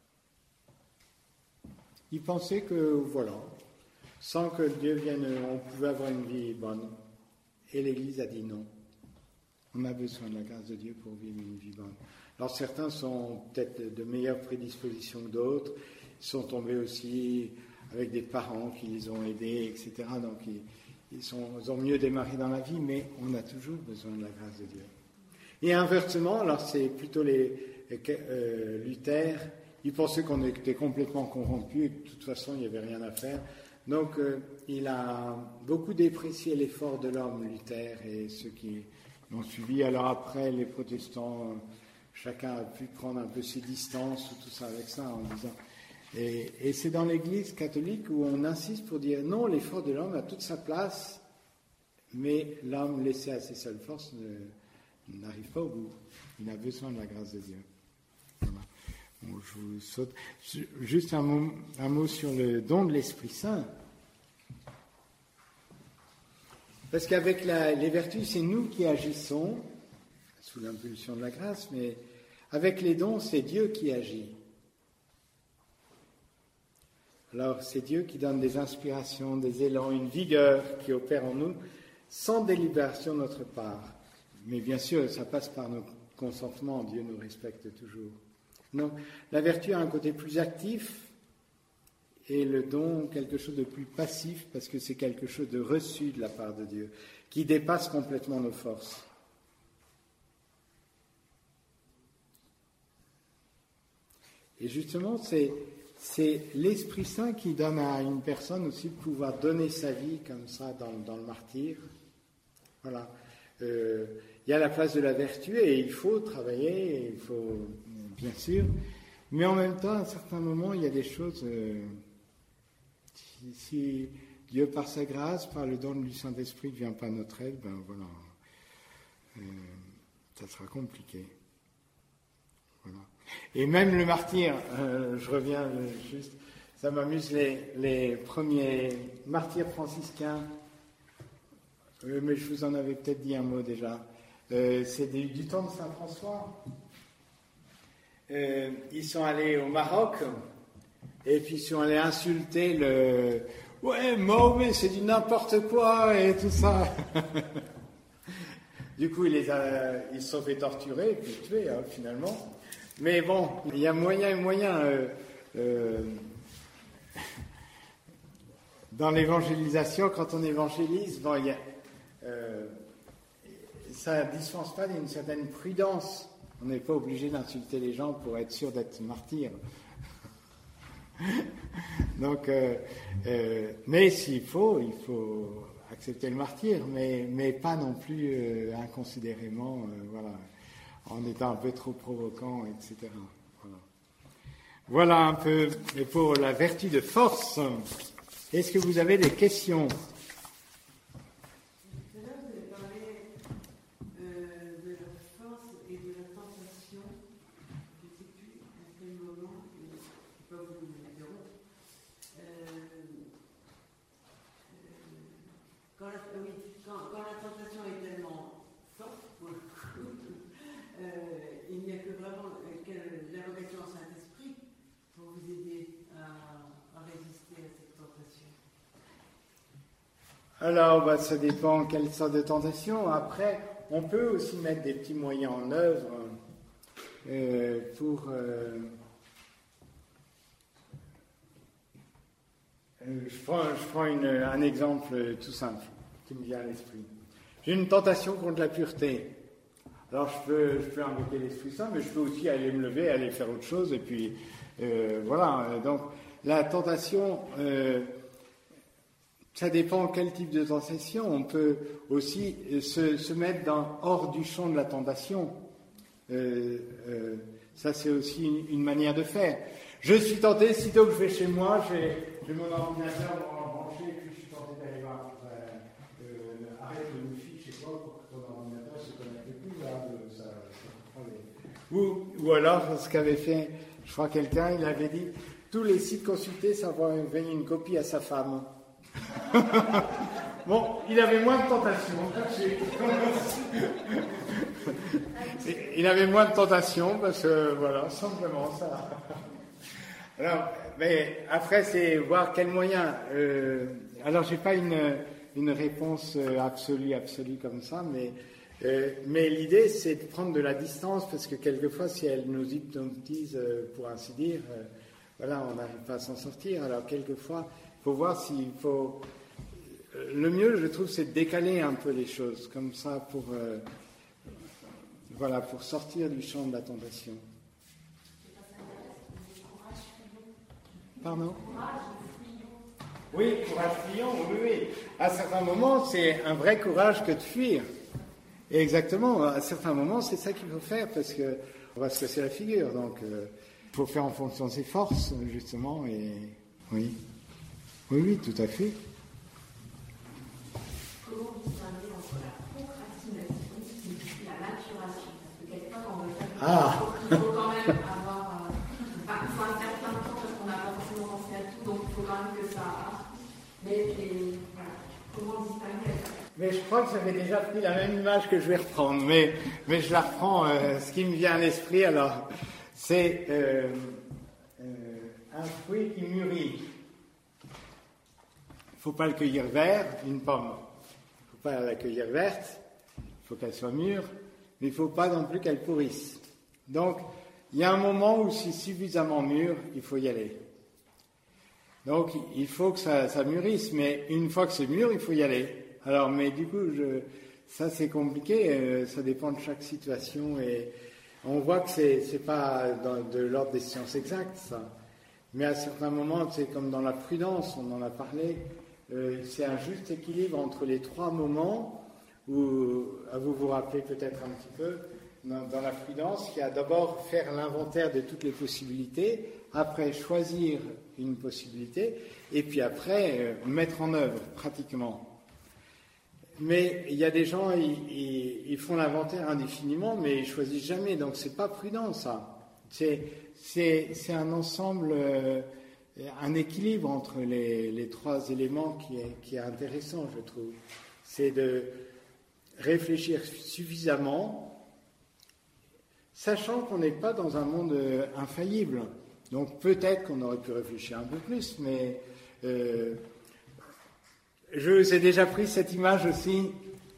Il pensait que, voilà, sans que Dieu vienne, on pouvait avoir une vie bonne. Et l'Église a dit non. On a besoin de la grâce de Dieu pour vivre une vie bonne. Alors certains sont peut-être de meilleures prédispositions que d'autres, ils sont tombés aussi avec des parents qui les ont aidés, et cetera. Donc ils, ils, sont, ils ont mieux démarré dans la vie, mais on a toujours besoin de la grâce de Dieu. Et inversement, alors c'est plutôt les euh, Luther, ils pensaient qu'on était complètement corrompus et que de toute façon il n'y avait rien à faire. Donc euh, il a beaucoup déprécié l'effort de l'homme, Luther, et ceux qui l'ont suivi. Alors après, les protestants, chacun a pu prendre un peu ses distances, tout ça avec ça, en disant... Et, et c'est dans l'Église catholique où on insiste pour dire non, l'effort de l'homme a toute sa place, mais l'homme laissé à ses seules forces ne, n'arrive pas au bout. Il a besoin de la grâce de Dieu. Voilà. Bon, je vous saute. Juste un mot, un mot sur le don de l'Esprit Saint. Parce qu'avec la, les vertus, c'est nous qui agissons, sous l'impulsion de la grâce, mais avec les dons, c'est Dieu qui agit. Alors, c'est Dieu qui donne des inspirations, des élans, une vigueur qui opère en nous, sans délibération de notre part. Mais bien sûr, ça passe par nos consentements, Dieu nous respecte toujours. Non, la vertu a un côté plus actif, et le don, quelque chose de plus passif, parce que c'est quelque chose de reçu de la part de Dieu, qui dépasse complètement nos forces. Et justement, c'est, c'est l'Esprit Saint qui donne à une personne aussi de pouvoir donner sa vie comme ça dans, dans le martyre. Voilà. Euh, il y a la place de la vertu et il faut travailler, il faut, bien sûr, mais en même temps, à un certain moment, il y a des choses... Euh, Si, si Dieu, par sa grâce, par le don du Saint-Esprit, ne vient pas à notre aide, ben voilà, euh, ça sera compliqué. Voilà. Et même le martyr, euh, je reviens juste, ça m'amuse, les, les premiers martyrs franciscains, euh, mais je vous en avais peut-être dit un mot déjà, euh, c'est du, du temps de Saint François. Euh, ils sont allés au Maroc. Et puis ils sont allés insulter le... ouais, Mahomet, c'est du n'importe quoi et tout ça. Du coup, il les a, ils se sont fait torturer et puis tuer, hein, finalement. Mais bon, il y a moyen et moyen. Euh, euh, dans l'évangélisation, quand on évangélise, bon, il y a, euh, ça ne dispense pas d'une certaine prudence. On n'est pas obligé d'insulter les gens pour être sûr d'être martyr. Donc, euh, euh, mais s'il faut, il faut accepter le martyr, mais, mais pas non plus euh, inconsidérément, euh, voilà, en étant un peu trop provoquant, et cetera. Voilà. Voilà un peu pour la vertu de force. Est-ce que vous avez des questions ? Alors, bah, ça dépend quelle sorte de tentation. Après, on peut aussi mettre des petits moyens en œuvre euh, pour... Euh, euh, je prends, je prends une, un exemple tout simple qui me vient à l'esprit. J'ai une tentation contre la pureté. Alors, je peux, je peux invoquer l'Esprit Saint, mais je peux aussi aller me lever, aller faire autre chose, et puis, euh, voilà. Donc, la tentation... Euh, Ça dépend quel type de tentation. On peut aussi se, se mettre dans, hors du champ de la tentation. Euh, euh, ça, c'est aussi une, une manière de faire. Je suis tenté, sitôt que je vais chez moi, j'ai, j'ai mon ordinateur branché, et puis je suis tenté d'aller voir. Euh, euh, arrête le wifi chez toi pour que ton ordinateur se connecte plus. Là, de, ça, ça les... ou, ou alors, ce qu'avait fait, je crois, quelqu'un, il avait dit tous les sites consultés, ça va envoyer une copie à sa femme. Bon, il avait moins de tentation. Il avait moins de tentation parce que, voilà, simplement ça. Alors, mais après, c'est voir quels moyens. Euh, alors, j'ai pas une, une réponse absolue, absolue comme ça, mais, euh, mais l'idée, c'est de prendre de la distance parce que quelquefois, si elle nous hypnotise, euh, pour ainsi dire, euh, voilà, on n'arrive pas à s'en sortir. Alors, quelquefois, il faut voir s'il faut... Le mieux, je trouve, c'est de décaler un peu les choses, comme ça, pour, euh, voilà, pour sortir du champ de la tentation. Pardon ? Oui, courage fuyant, oui, oui. À certains moments, c'est un vrai courage que de fuir. Et exactement, à certains moments, c'est ça qu'il faut faire, parce qu'on va se casser la figure. Donc, il euh, faut faire en fonction de ses forces, justement, et oui. Oui, oui, tout à fait. Comment distinguer entre la procrastination et puis la maturation ? Parce que quelquefois, quand on veut faire ah. il faut quand même avoir euh, enfin, il faut un certain temps parce qu'on n'a pas forcément pensé à tout, donc il faut quand même que ça... Mais et, voilà, comment distinguer ? Mais je crois que j'avais déjà pris la même image que je vais reprendre, mais, mais je la reprends, euh, ce qui me vient à l'esprit, alors, c'est euh, euh, un fruit qui mûrit. Il ne faut pas le cueillir vert, une pomme. Il ne faut pas la cueillir verte, il faut qu'elle soit mûre, mais il ne faut pas non plus qu'elle pourrisse. Donc, il y a un moment où c'est suffisamment mûr, il faut y aller. Donc, il faut que ça, ça mûrisse, mais une fois que c'est mûr, il faut y aller. Alors, mais du coup, je, ça c'est compliqué, euh, ça dépend de chaque situation, et on voit que c'est, c'est pas dans, de l'ordre des sciences exactes, ça. Mais à certains moments, c'est comme dans la prudence, on en a parlé, euh, c'est un juste équilibre entre les trois moments où, vous vous rappelez peut-être un petit peu, dans, dans la prudence, il y a d'abord faire l'inventaire de toutes les possibilités, après choisir une possibilité, et puis après euh, mettre en œuvre pratiquement. Mais il y a des gens, ils, ils, ils font l'inventaire indéfiniment, mais ils choisissent jamais, donc c'est pas prudent ça. C'est, c'est, c'est un ensemble, euh, un équilibre entre les, les trois éléments qui est, qui est intéressant, je trouve. C'est de réfléchir suffisamment, sachant qu'on n'est pas dans un monde euh, infaillible. Donc peut-être qu'on aurait pu réfléchir un peu plus, mais euh, je vous ai déjà pris cette image aussi.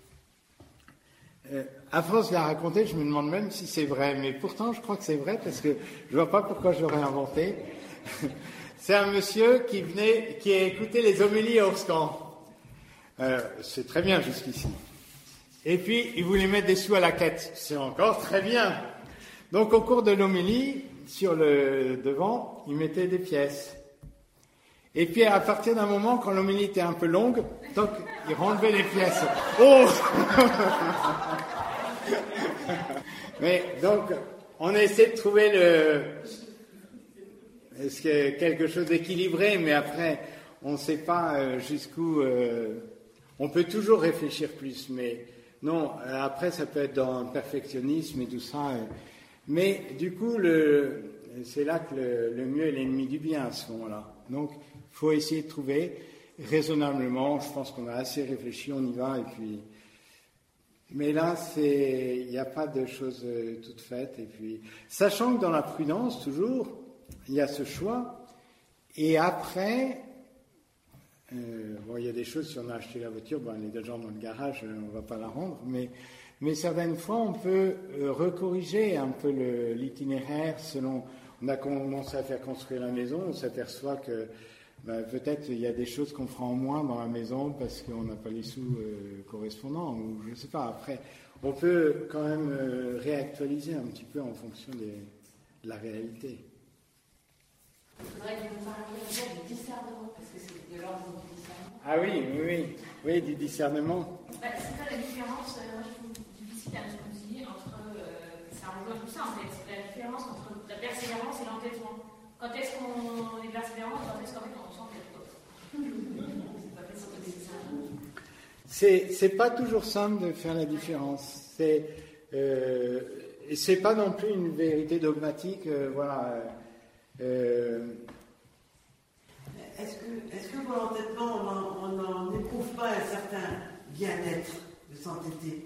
Euh, à force de la raconter, je me demande même si c'est vrai, mais pourtant je crois que c'est vrai parce que je vois pas pourquoi je l'aurais inventé. C'est un monsieur qui venait, qui a écouté les homélies à Orscan. Euh, c'est très bien jusqu'ici. Et puis, il voulait mettre des sous à la quête. C'est encore très bien. Donc, au cours de l'homélie, sur le devant, il mettait des pièces. Et puis, à partir d'un moment, quand l'homélie était un peu longue, donc, il renlevait les pièces. Oh! Mais, donc, on a essayé de trouver le, est-ce que quelque chose d'équilibré, mais après, on ne sait pas jusqu'où, euh, on peut toujours réfléchir plus, mais non, après, ça peut être dans le perfectionnisme et tout ça. Mais, du coup, le, c'est là que le, le mieux est l'ennemi du bien à ce moment-là. Donc, il faut essayer de trouver raisonnablement. Je pense qu'on a assez réfléchi, on y va, et puis. Mais là, c'est, il n'y a pas de choses toutes faites. Et puis, sachant que dans la prudence, toujours, il y a ce choix. Et après, euh, bon, il y a des choses, si on a acheté la voiture, bon, elle est déjà dans le garage, on ne va pas la rendre. Mais, mais certaines fois, on peut euh, recorriger un peu le, l'itinéraire selon. On a commencé à faire construire la maison, on s'aperçoit que ben, peut-être il y a des choses qu'on fera en moins dans la maison parce qu'on n'a pas les sous euh, correspondants, ou je ne sais pas. Après, on peut quand même euh, réactualiser un petit peu en fonction des, de la réalité. Il faudrait que vous parliez du discernement, parce que c'est de l'ordre du discernement. Ah oui, oui, oui, oui, du discernement. Bah, c'est pas la différence, euh, moi je trouve difficile à concilier entre, euh, ça rejoint tout ça en fait, c'est la différence entre la persévérance et l'entêtement. Quand est-ce qu'on est persévérant, quand est-ce qu'en fait on sent quelque chose. C'est pas facile de dire ça. C'est, c'est pas toujours simple de faire la différence. C'est, euh, c'est pas non plus une vérité dogmatique, euh, voilà. Euh, Est-ce que, est-ce que volontairement on n'en éprouve pas un certain bien-être de s'entêter?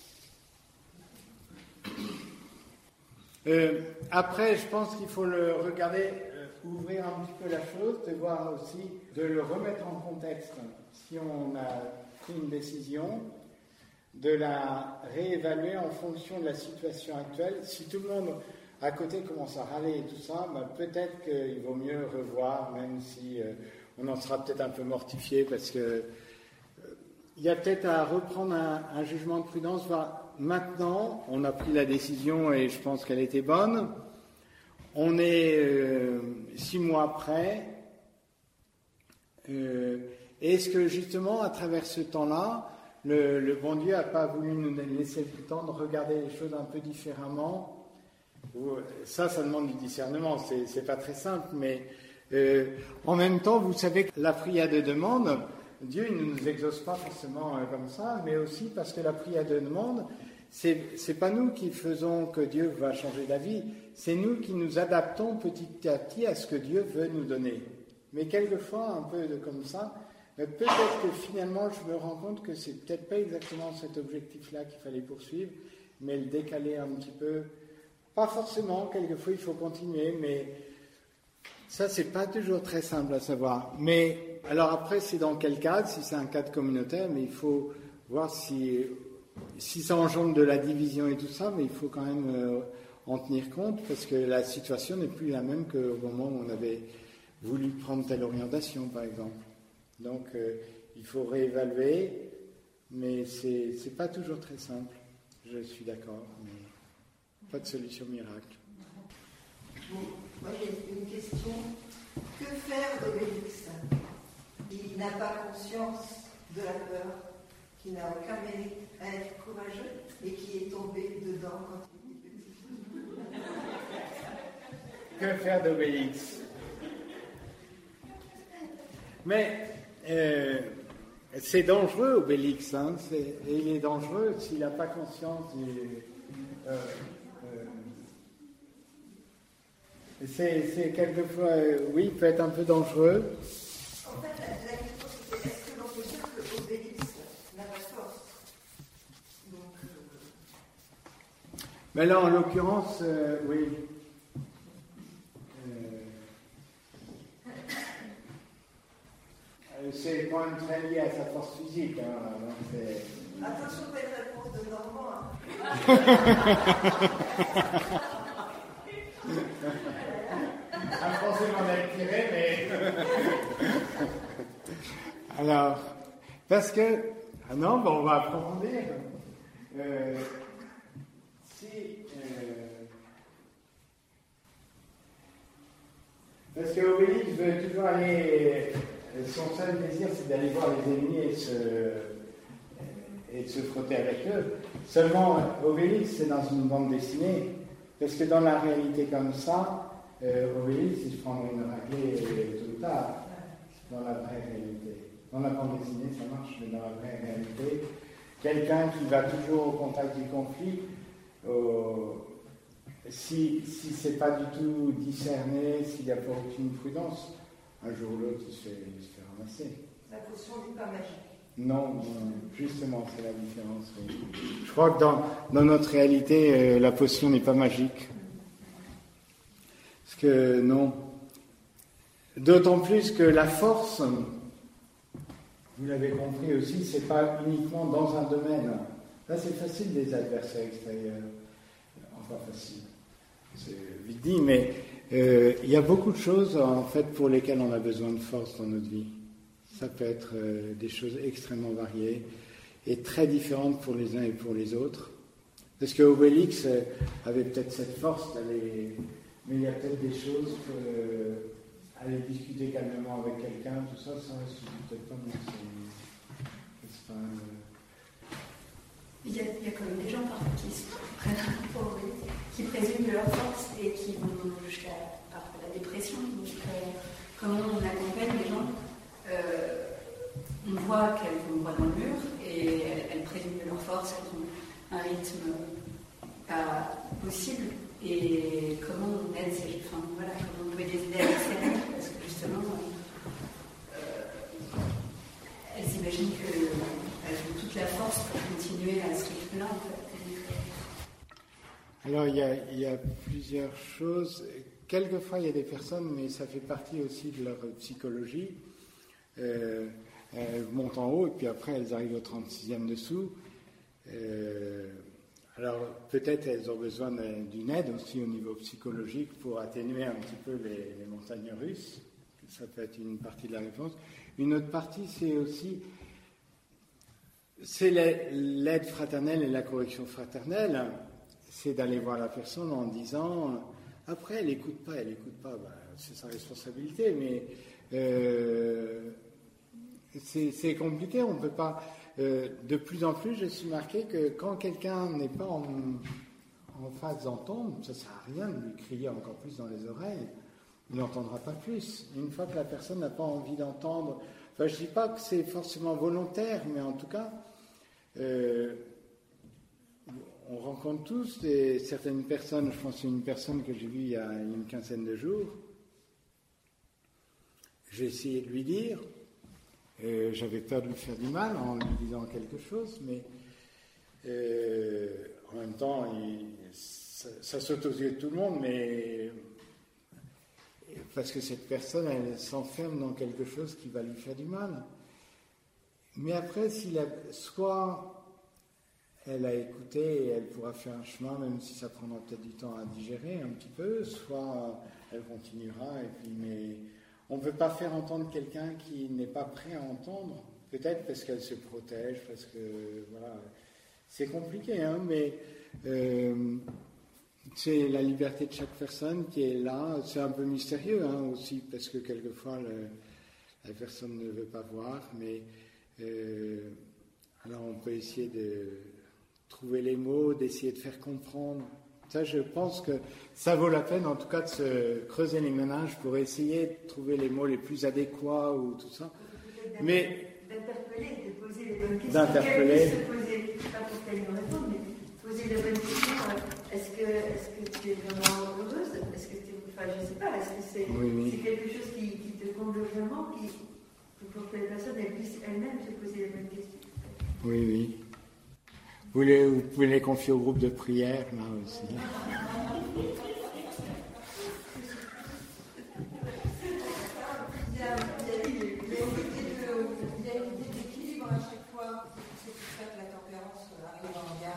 euh, après, je pense qu'il faut le regarder, euh, ouvrir un petit peu la chose, de voir aussi, de le remettre en contexte. Si on a pris une décision, de la réévaluer en fonction de la situation actuelle. Si tout le monde à côté commence à râler et tout ça, ben peut-être qu'il vaut mieux revoir, même si euh, on en sera peut-être un peu mortifié, parce que euh, il y a peut-être à reprendre un, un jugement de prudence. Voir, maintenant, on a pris la décision et je pense qu'elle était bonne. On est euh, six mois après. Euh, est-ce que justement, à travers ce temps-là, le, le bon Dieu n'a pas voulu nous laisser le temps de regarder les choses un peu différemment? Ça, ça demande du discernement, c'est, c'est pas très simple, mais euh, en même temps, vous savez que la prière de demande, Dieu ne nous exauce pas forcément euh, comme ça, mais aussi parce que la prière de demande, c'est, c'est pas nous qui faisons que Dieu va changer d'avis, c'est nous qui nous adaptons petit à petit à ce que Dieu veut nous donner. Mais quelquefois, un peu de, comme ça, euh, peut-être que finalement, je me rends compte que c'est peut-être pas exactement cet objectif-là qu'il fallait poursuivre, mais le décaler un petit peu. Pas forcément, quelquefois il faut continuer, mais ça c'est pas toujours très simple à savoir. Mais alors après c'est dans quel cadre, si c'est un cadre communautaire, mais il faut voir si, si ça engendre de la division et tout ça, mais il faut quand même euh, en tenir compte, parce que la situation n'est plus la même qu'au moment où on avait voulu prendre telle orientation, par exemple. Donc euh, il faut réévaluer, mais c'est, c'est pas toujours très simple, je suis d'accord. Mais... pas de solution miracle. Bon, moi j'ai une question. Que faire d'Obélix? Il n'a pas conscience de la peur, qui n'a aucun mérite à être courageux et qui est tombé dedans quand il est petit. Que faire d'Obélix? Mais euh, c'est dangereux, Obélix. Hein, c'est, et il est dangereux s'il n'a pas conscience du... Euh, C'est, c'est quelquefois, euh, oui, il peut être un peu dangereux. En fait, la, la question c'était, est-ce que l'on peut dire que Obélix n'a pas de force? Donc, euh... Mais là, en l'occurrence, euh, oui. Euh, c'est quand même très lié à sa physique. Hein, donc c'est... Attention, pas une réponse de Normand. Hein. Un français m'en a tiré, mais... Alors, parce que... Ah non, bon, on va approfondir. Euh, si... Euh, parce que Obélix veut toujours aller... Son seul plaisir, c'est d'aller voir les ennemis et se... et de se frotter avec eux. Seulement, Obélix, c'est dans une bande dessinée, parce que dans la réalité comme ça, euh, Obélix, il se prendrait une raclée tôt ou tard, dans la vraie réalité. Dans la bande dessinée, ça marche, mais dans la vraie réalité, quelqu'un qui va toujours au contact du conflit, au... si, si c'est pas du tout discerné, s'il n'y a pas aucune prudence, un jour ou l'autre, il se fait, il se fait ramasser. La potion n'est pas magique. Non, non, justement, c'est la différence. Oui. Je crois que dans, dans notre réalité, euh, la potion n'est pas magique. Parce que non. D'autant plus que la force, vous l'avez compris aussi, c'est pas uniquement dans un domaine. Là, c'est facile des adversaires extérieurs. Enfin, facile. C'est vite dit, mais euh, il y a beaucoup de choses, en fait, pour lesquelles on a besoin de force dans notre vie. Ça peut être euh, des choses extrêmement variées et très différentes pour les uns et pour les autres. Parce que Obélix euh, avait peut-être cette force d'aller... Mais il y a peut-être des choses que... Euh, aller discuter calmement avec quelqu'un, tout ça, ça ne suffit peut-être pas. Mais c'est, c'est pas euh... il, y a, il y a quand même des gens parfois qui se prennent pour Obélix, qui présument leur force et qui vont jusqu'à parfois la dépression. Donc, euh, comment on accompagne les gens? Euh, on voit qu'elles vont droit dans le mur et elles, elles présument de leur force, elles ont un rythme pas possible. Et comment on aide ces gens, enfin, voilà, comment on peut les aider à accélérer, parce que justement, euh, elles s'imaginent qu'elles ont toute la force pour continuer à ce rythme-là, en fait. Alors, il y, a, il y a plusieurs choses. Quelquefois, il y a des personnes, mais ça fait partie aussi de leur psychologie. Euh, elles montent en haut et puis après elles arrivent au trente-sixième dessous. Euh, alors peut-être elles ont besoin d'une aide aussi au niveau psychologique pour atténuer un petit peu les, les montagnes russes. Ça peut être une partie de la réponse. Une autre partie, c'est aussi c'est l'aide fraternelle et la correction fraternelle. C'est d'aller voir la personne en disant après elle n'écoute pas, elle n'écoute pas, ben, c'est sa responsabilité, mais euh, C'est, c'est compliqué, on ne peut pas... Euh, de plus en plus, je suis marqué que quand quelqu'un n'est pas en, en phase d'entendre, ça ne sert à rien de lui crier encore plus dans les oreilles, il n'entendra pas plus. Une fois que la personne n'a pas envie d'entendre... Enfin, je ne dis pas que c'est forcément volontaire, mais en tout cas, euh, on rencontre tous des, certaines personnes, je pense à une personne que j'ai vue il y a une quinzaine de jours, j'ai essayé de lui dire... Euh, j'avais peur de lui faire du mal en lui disant quelque chose, mais euh, en même temps, il, ça, ça saute aux yeux de tout le monde, mais parce que cette personne, elle s'enferme dans quelque chose qui va lui faire du mal. Mais après, s'il a, soit elle a écouté et elle pourra faire un chemin, même si ça prendra peut-être du temps à digérer un petit peu, soit elle continuera, et puis mais... On ne peut pas faire entendre quelqu'un qui n'est pas prêt à entendre, peut-être parce qu'elle se protège, parce que, voilà, c'est compliqué, hein, mais euh, c'est la liberté de chaque personne qui est là. C'est un peu mystérieux, hein, aussi, parce que quelquefois, le, la personne ne veut pas voir, mais euh, alors on peut essayer de trouver les mots, d'essayer de faire comprendre. Ça, je pense que ça vaut la peine, en tout cas, de se creuser les méninges pour essayer de trouver les mots les plus adéquats ou tout ça. Mais d'interpeller, de poser les bonnes questions. D'interpeller. Se poser, pas pour qu'elle nous réponde, mais poser les bonnes questions. Est-ce que, est-ce que tu es vraiment heureuse? Est-ce que tu, enfin, je sais pas. Est-ce que c'est, oui, oui. c'est quelque chose qui, qui te comble vraiment, qui, pour que la personne elle puisse elle-même se poser les bonnes questions? Oui, oui. Vous, les, vous pouvez les confier au groupe de prière, là aussi. Il y a une idée d'équilibre à chaque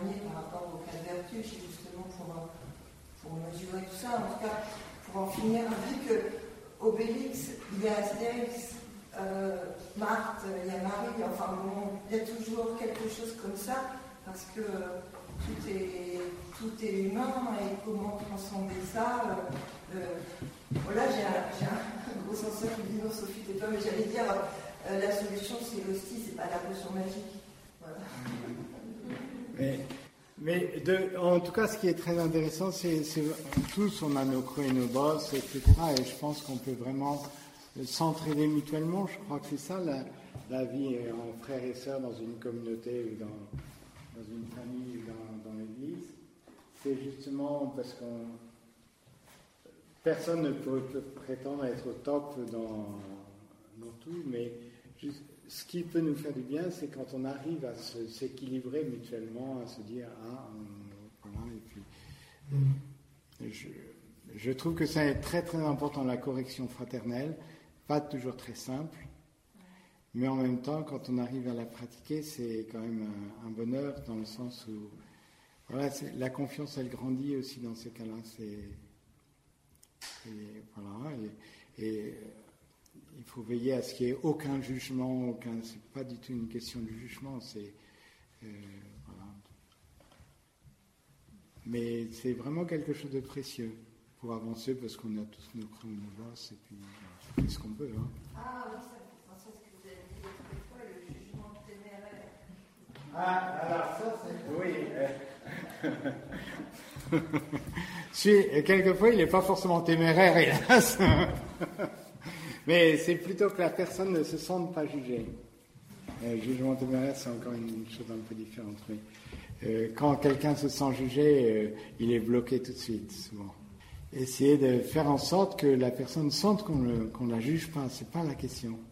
témoigner par rapport au cas de Vertu, c'est justement pour, pour mesurer tout ça. En tout cas, pour en finir avec euh, Obélix, il y a Astérix, euh, Marthe, il y a Marie, enfin bon, il y a toujours quelque chose comme ça, parce que tout est, tout est humain et comment transcender ça. Euh, euh, voilà, j'ai un, j'ai un gros censeur qui dit non, Sophie, t'es pas, mais j'allais dire euh, la solution c'est l'hostie, c'est pas la potion magique. Voilà. Mais, mais de, en tout cas, ce qui est très intéressant, c'est, c'est tous, on a nos creux et nos bosses, et cetera. Et je pense qu'on peut vraiment s'entraider mutuellement. Je crois que c'est ça la, la vie en frères et sœurs dans une communauté ou dans, dans une famille ou dans, dans l'église. C'est justement parce qu'on personne ne peut, peut prétendre être au top dans, dans tout, mais juste, ce qui peut nous faire du bien, c'est quand on arrive à se, s'équilibrer mutuellement, à se dire ah on, voilà, et puis mm. je, je trouve que c'est très très important la correction fraternelle, pas toujours très simple, mais en même temps quand on arrive à la pratiquer, c'est quand même un, un bonheur dans le sens où voilà, c'est, la confiance elle grandit aussi dans ces cas-là, c'est et, voilà et, et il faut veiller à ce qu'il n'y ait aucun jugement, aucun, c'est pas du tout une question de jugement, c'est euh, voilà. Mais c'est vraiment quelque chose de précieux pour avancer parce qu'on a tous nos creux, nos bosses et puis on fait ce qu'on peut. Hein. Ah oui, ça me fait penser à ce que vous avez dit l'autre fois, le jugement téméraire. Ah, alors ça c'est... oui. Euh... si, quelquefois il n'est pas forcément téméraire, hélas. Mais c'est plutôt que la personne ne se sente pas jugée. Euh, le jugement téméraire, c'est encore une chose un peu différente. Mais euh, quand quelqu'un se sent jugé, euh, il est bloqué tout de suite, souvent. Essayer de faire en sorte que la personne sente qu'on ne qu'on la juge pas, c'est pas la question.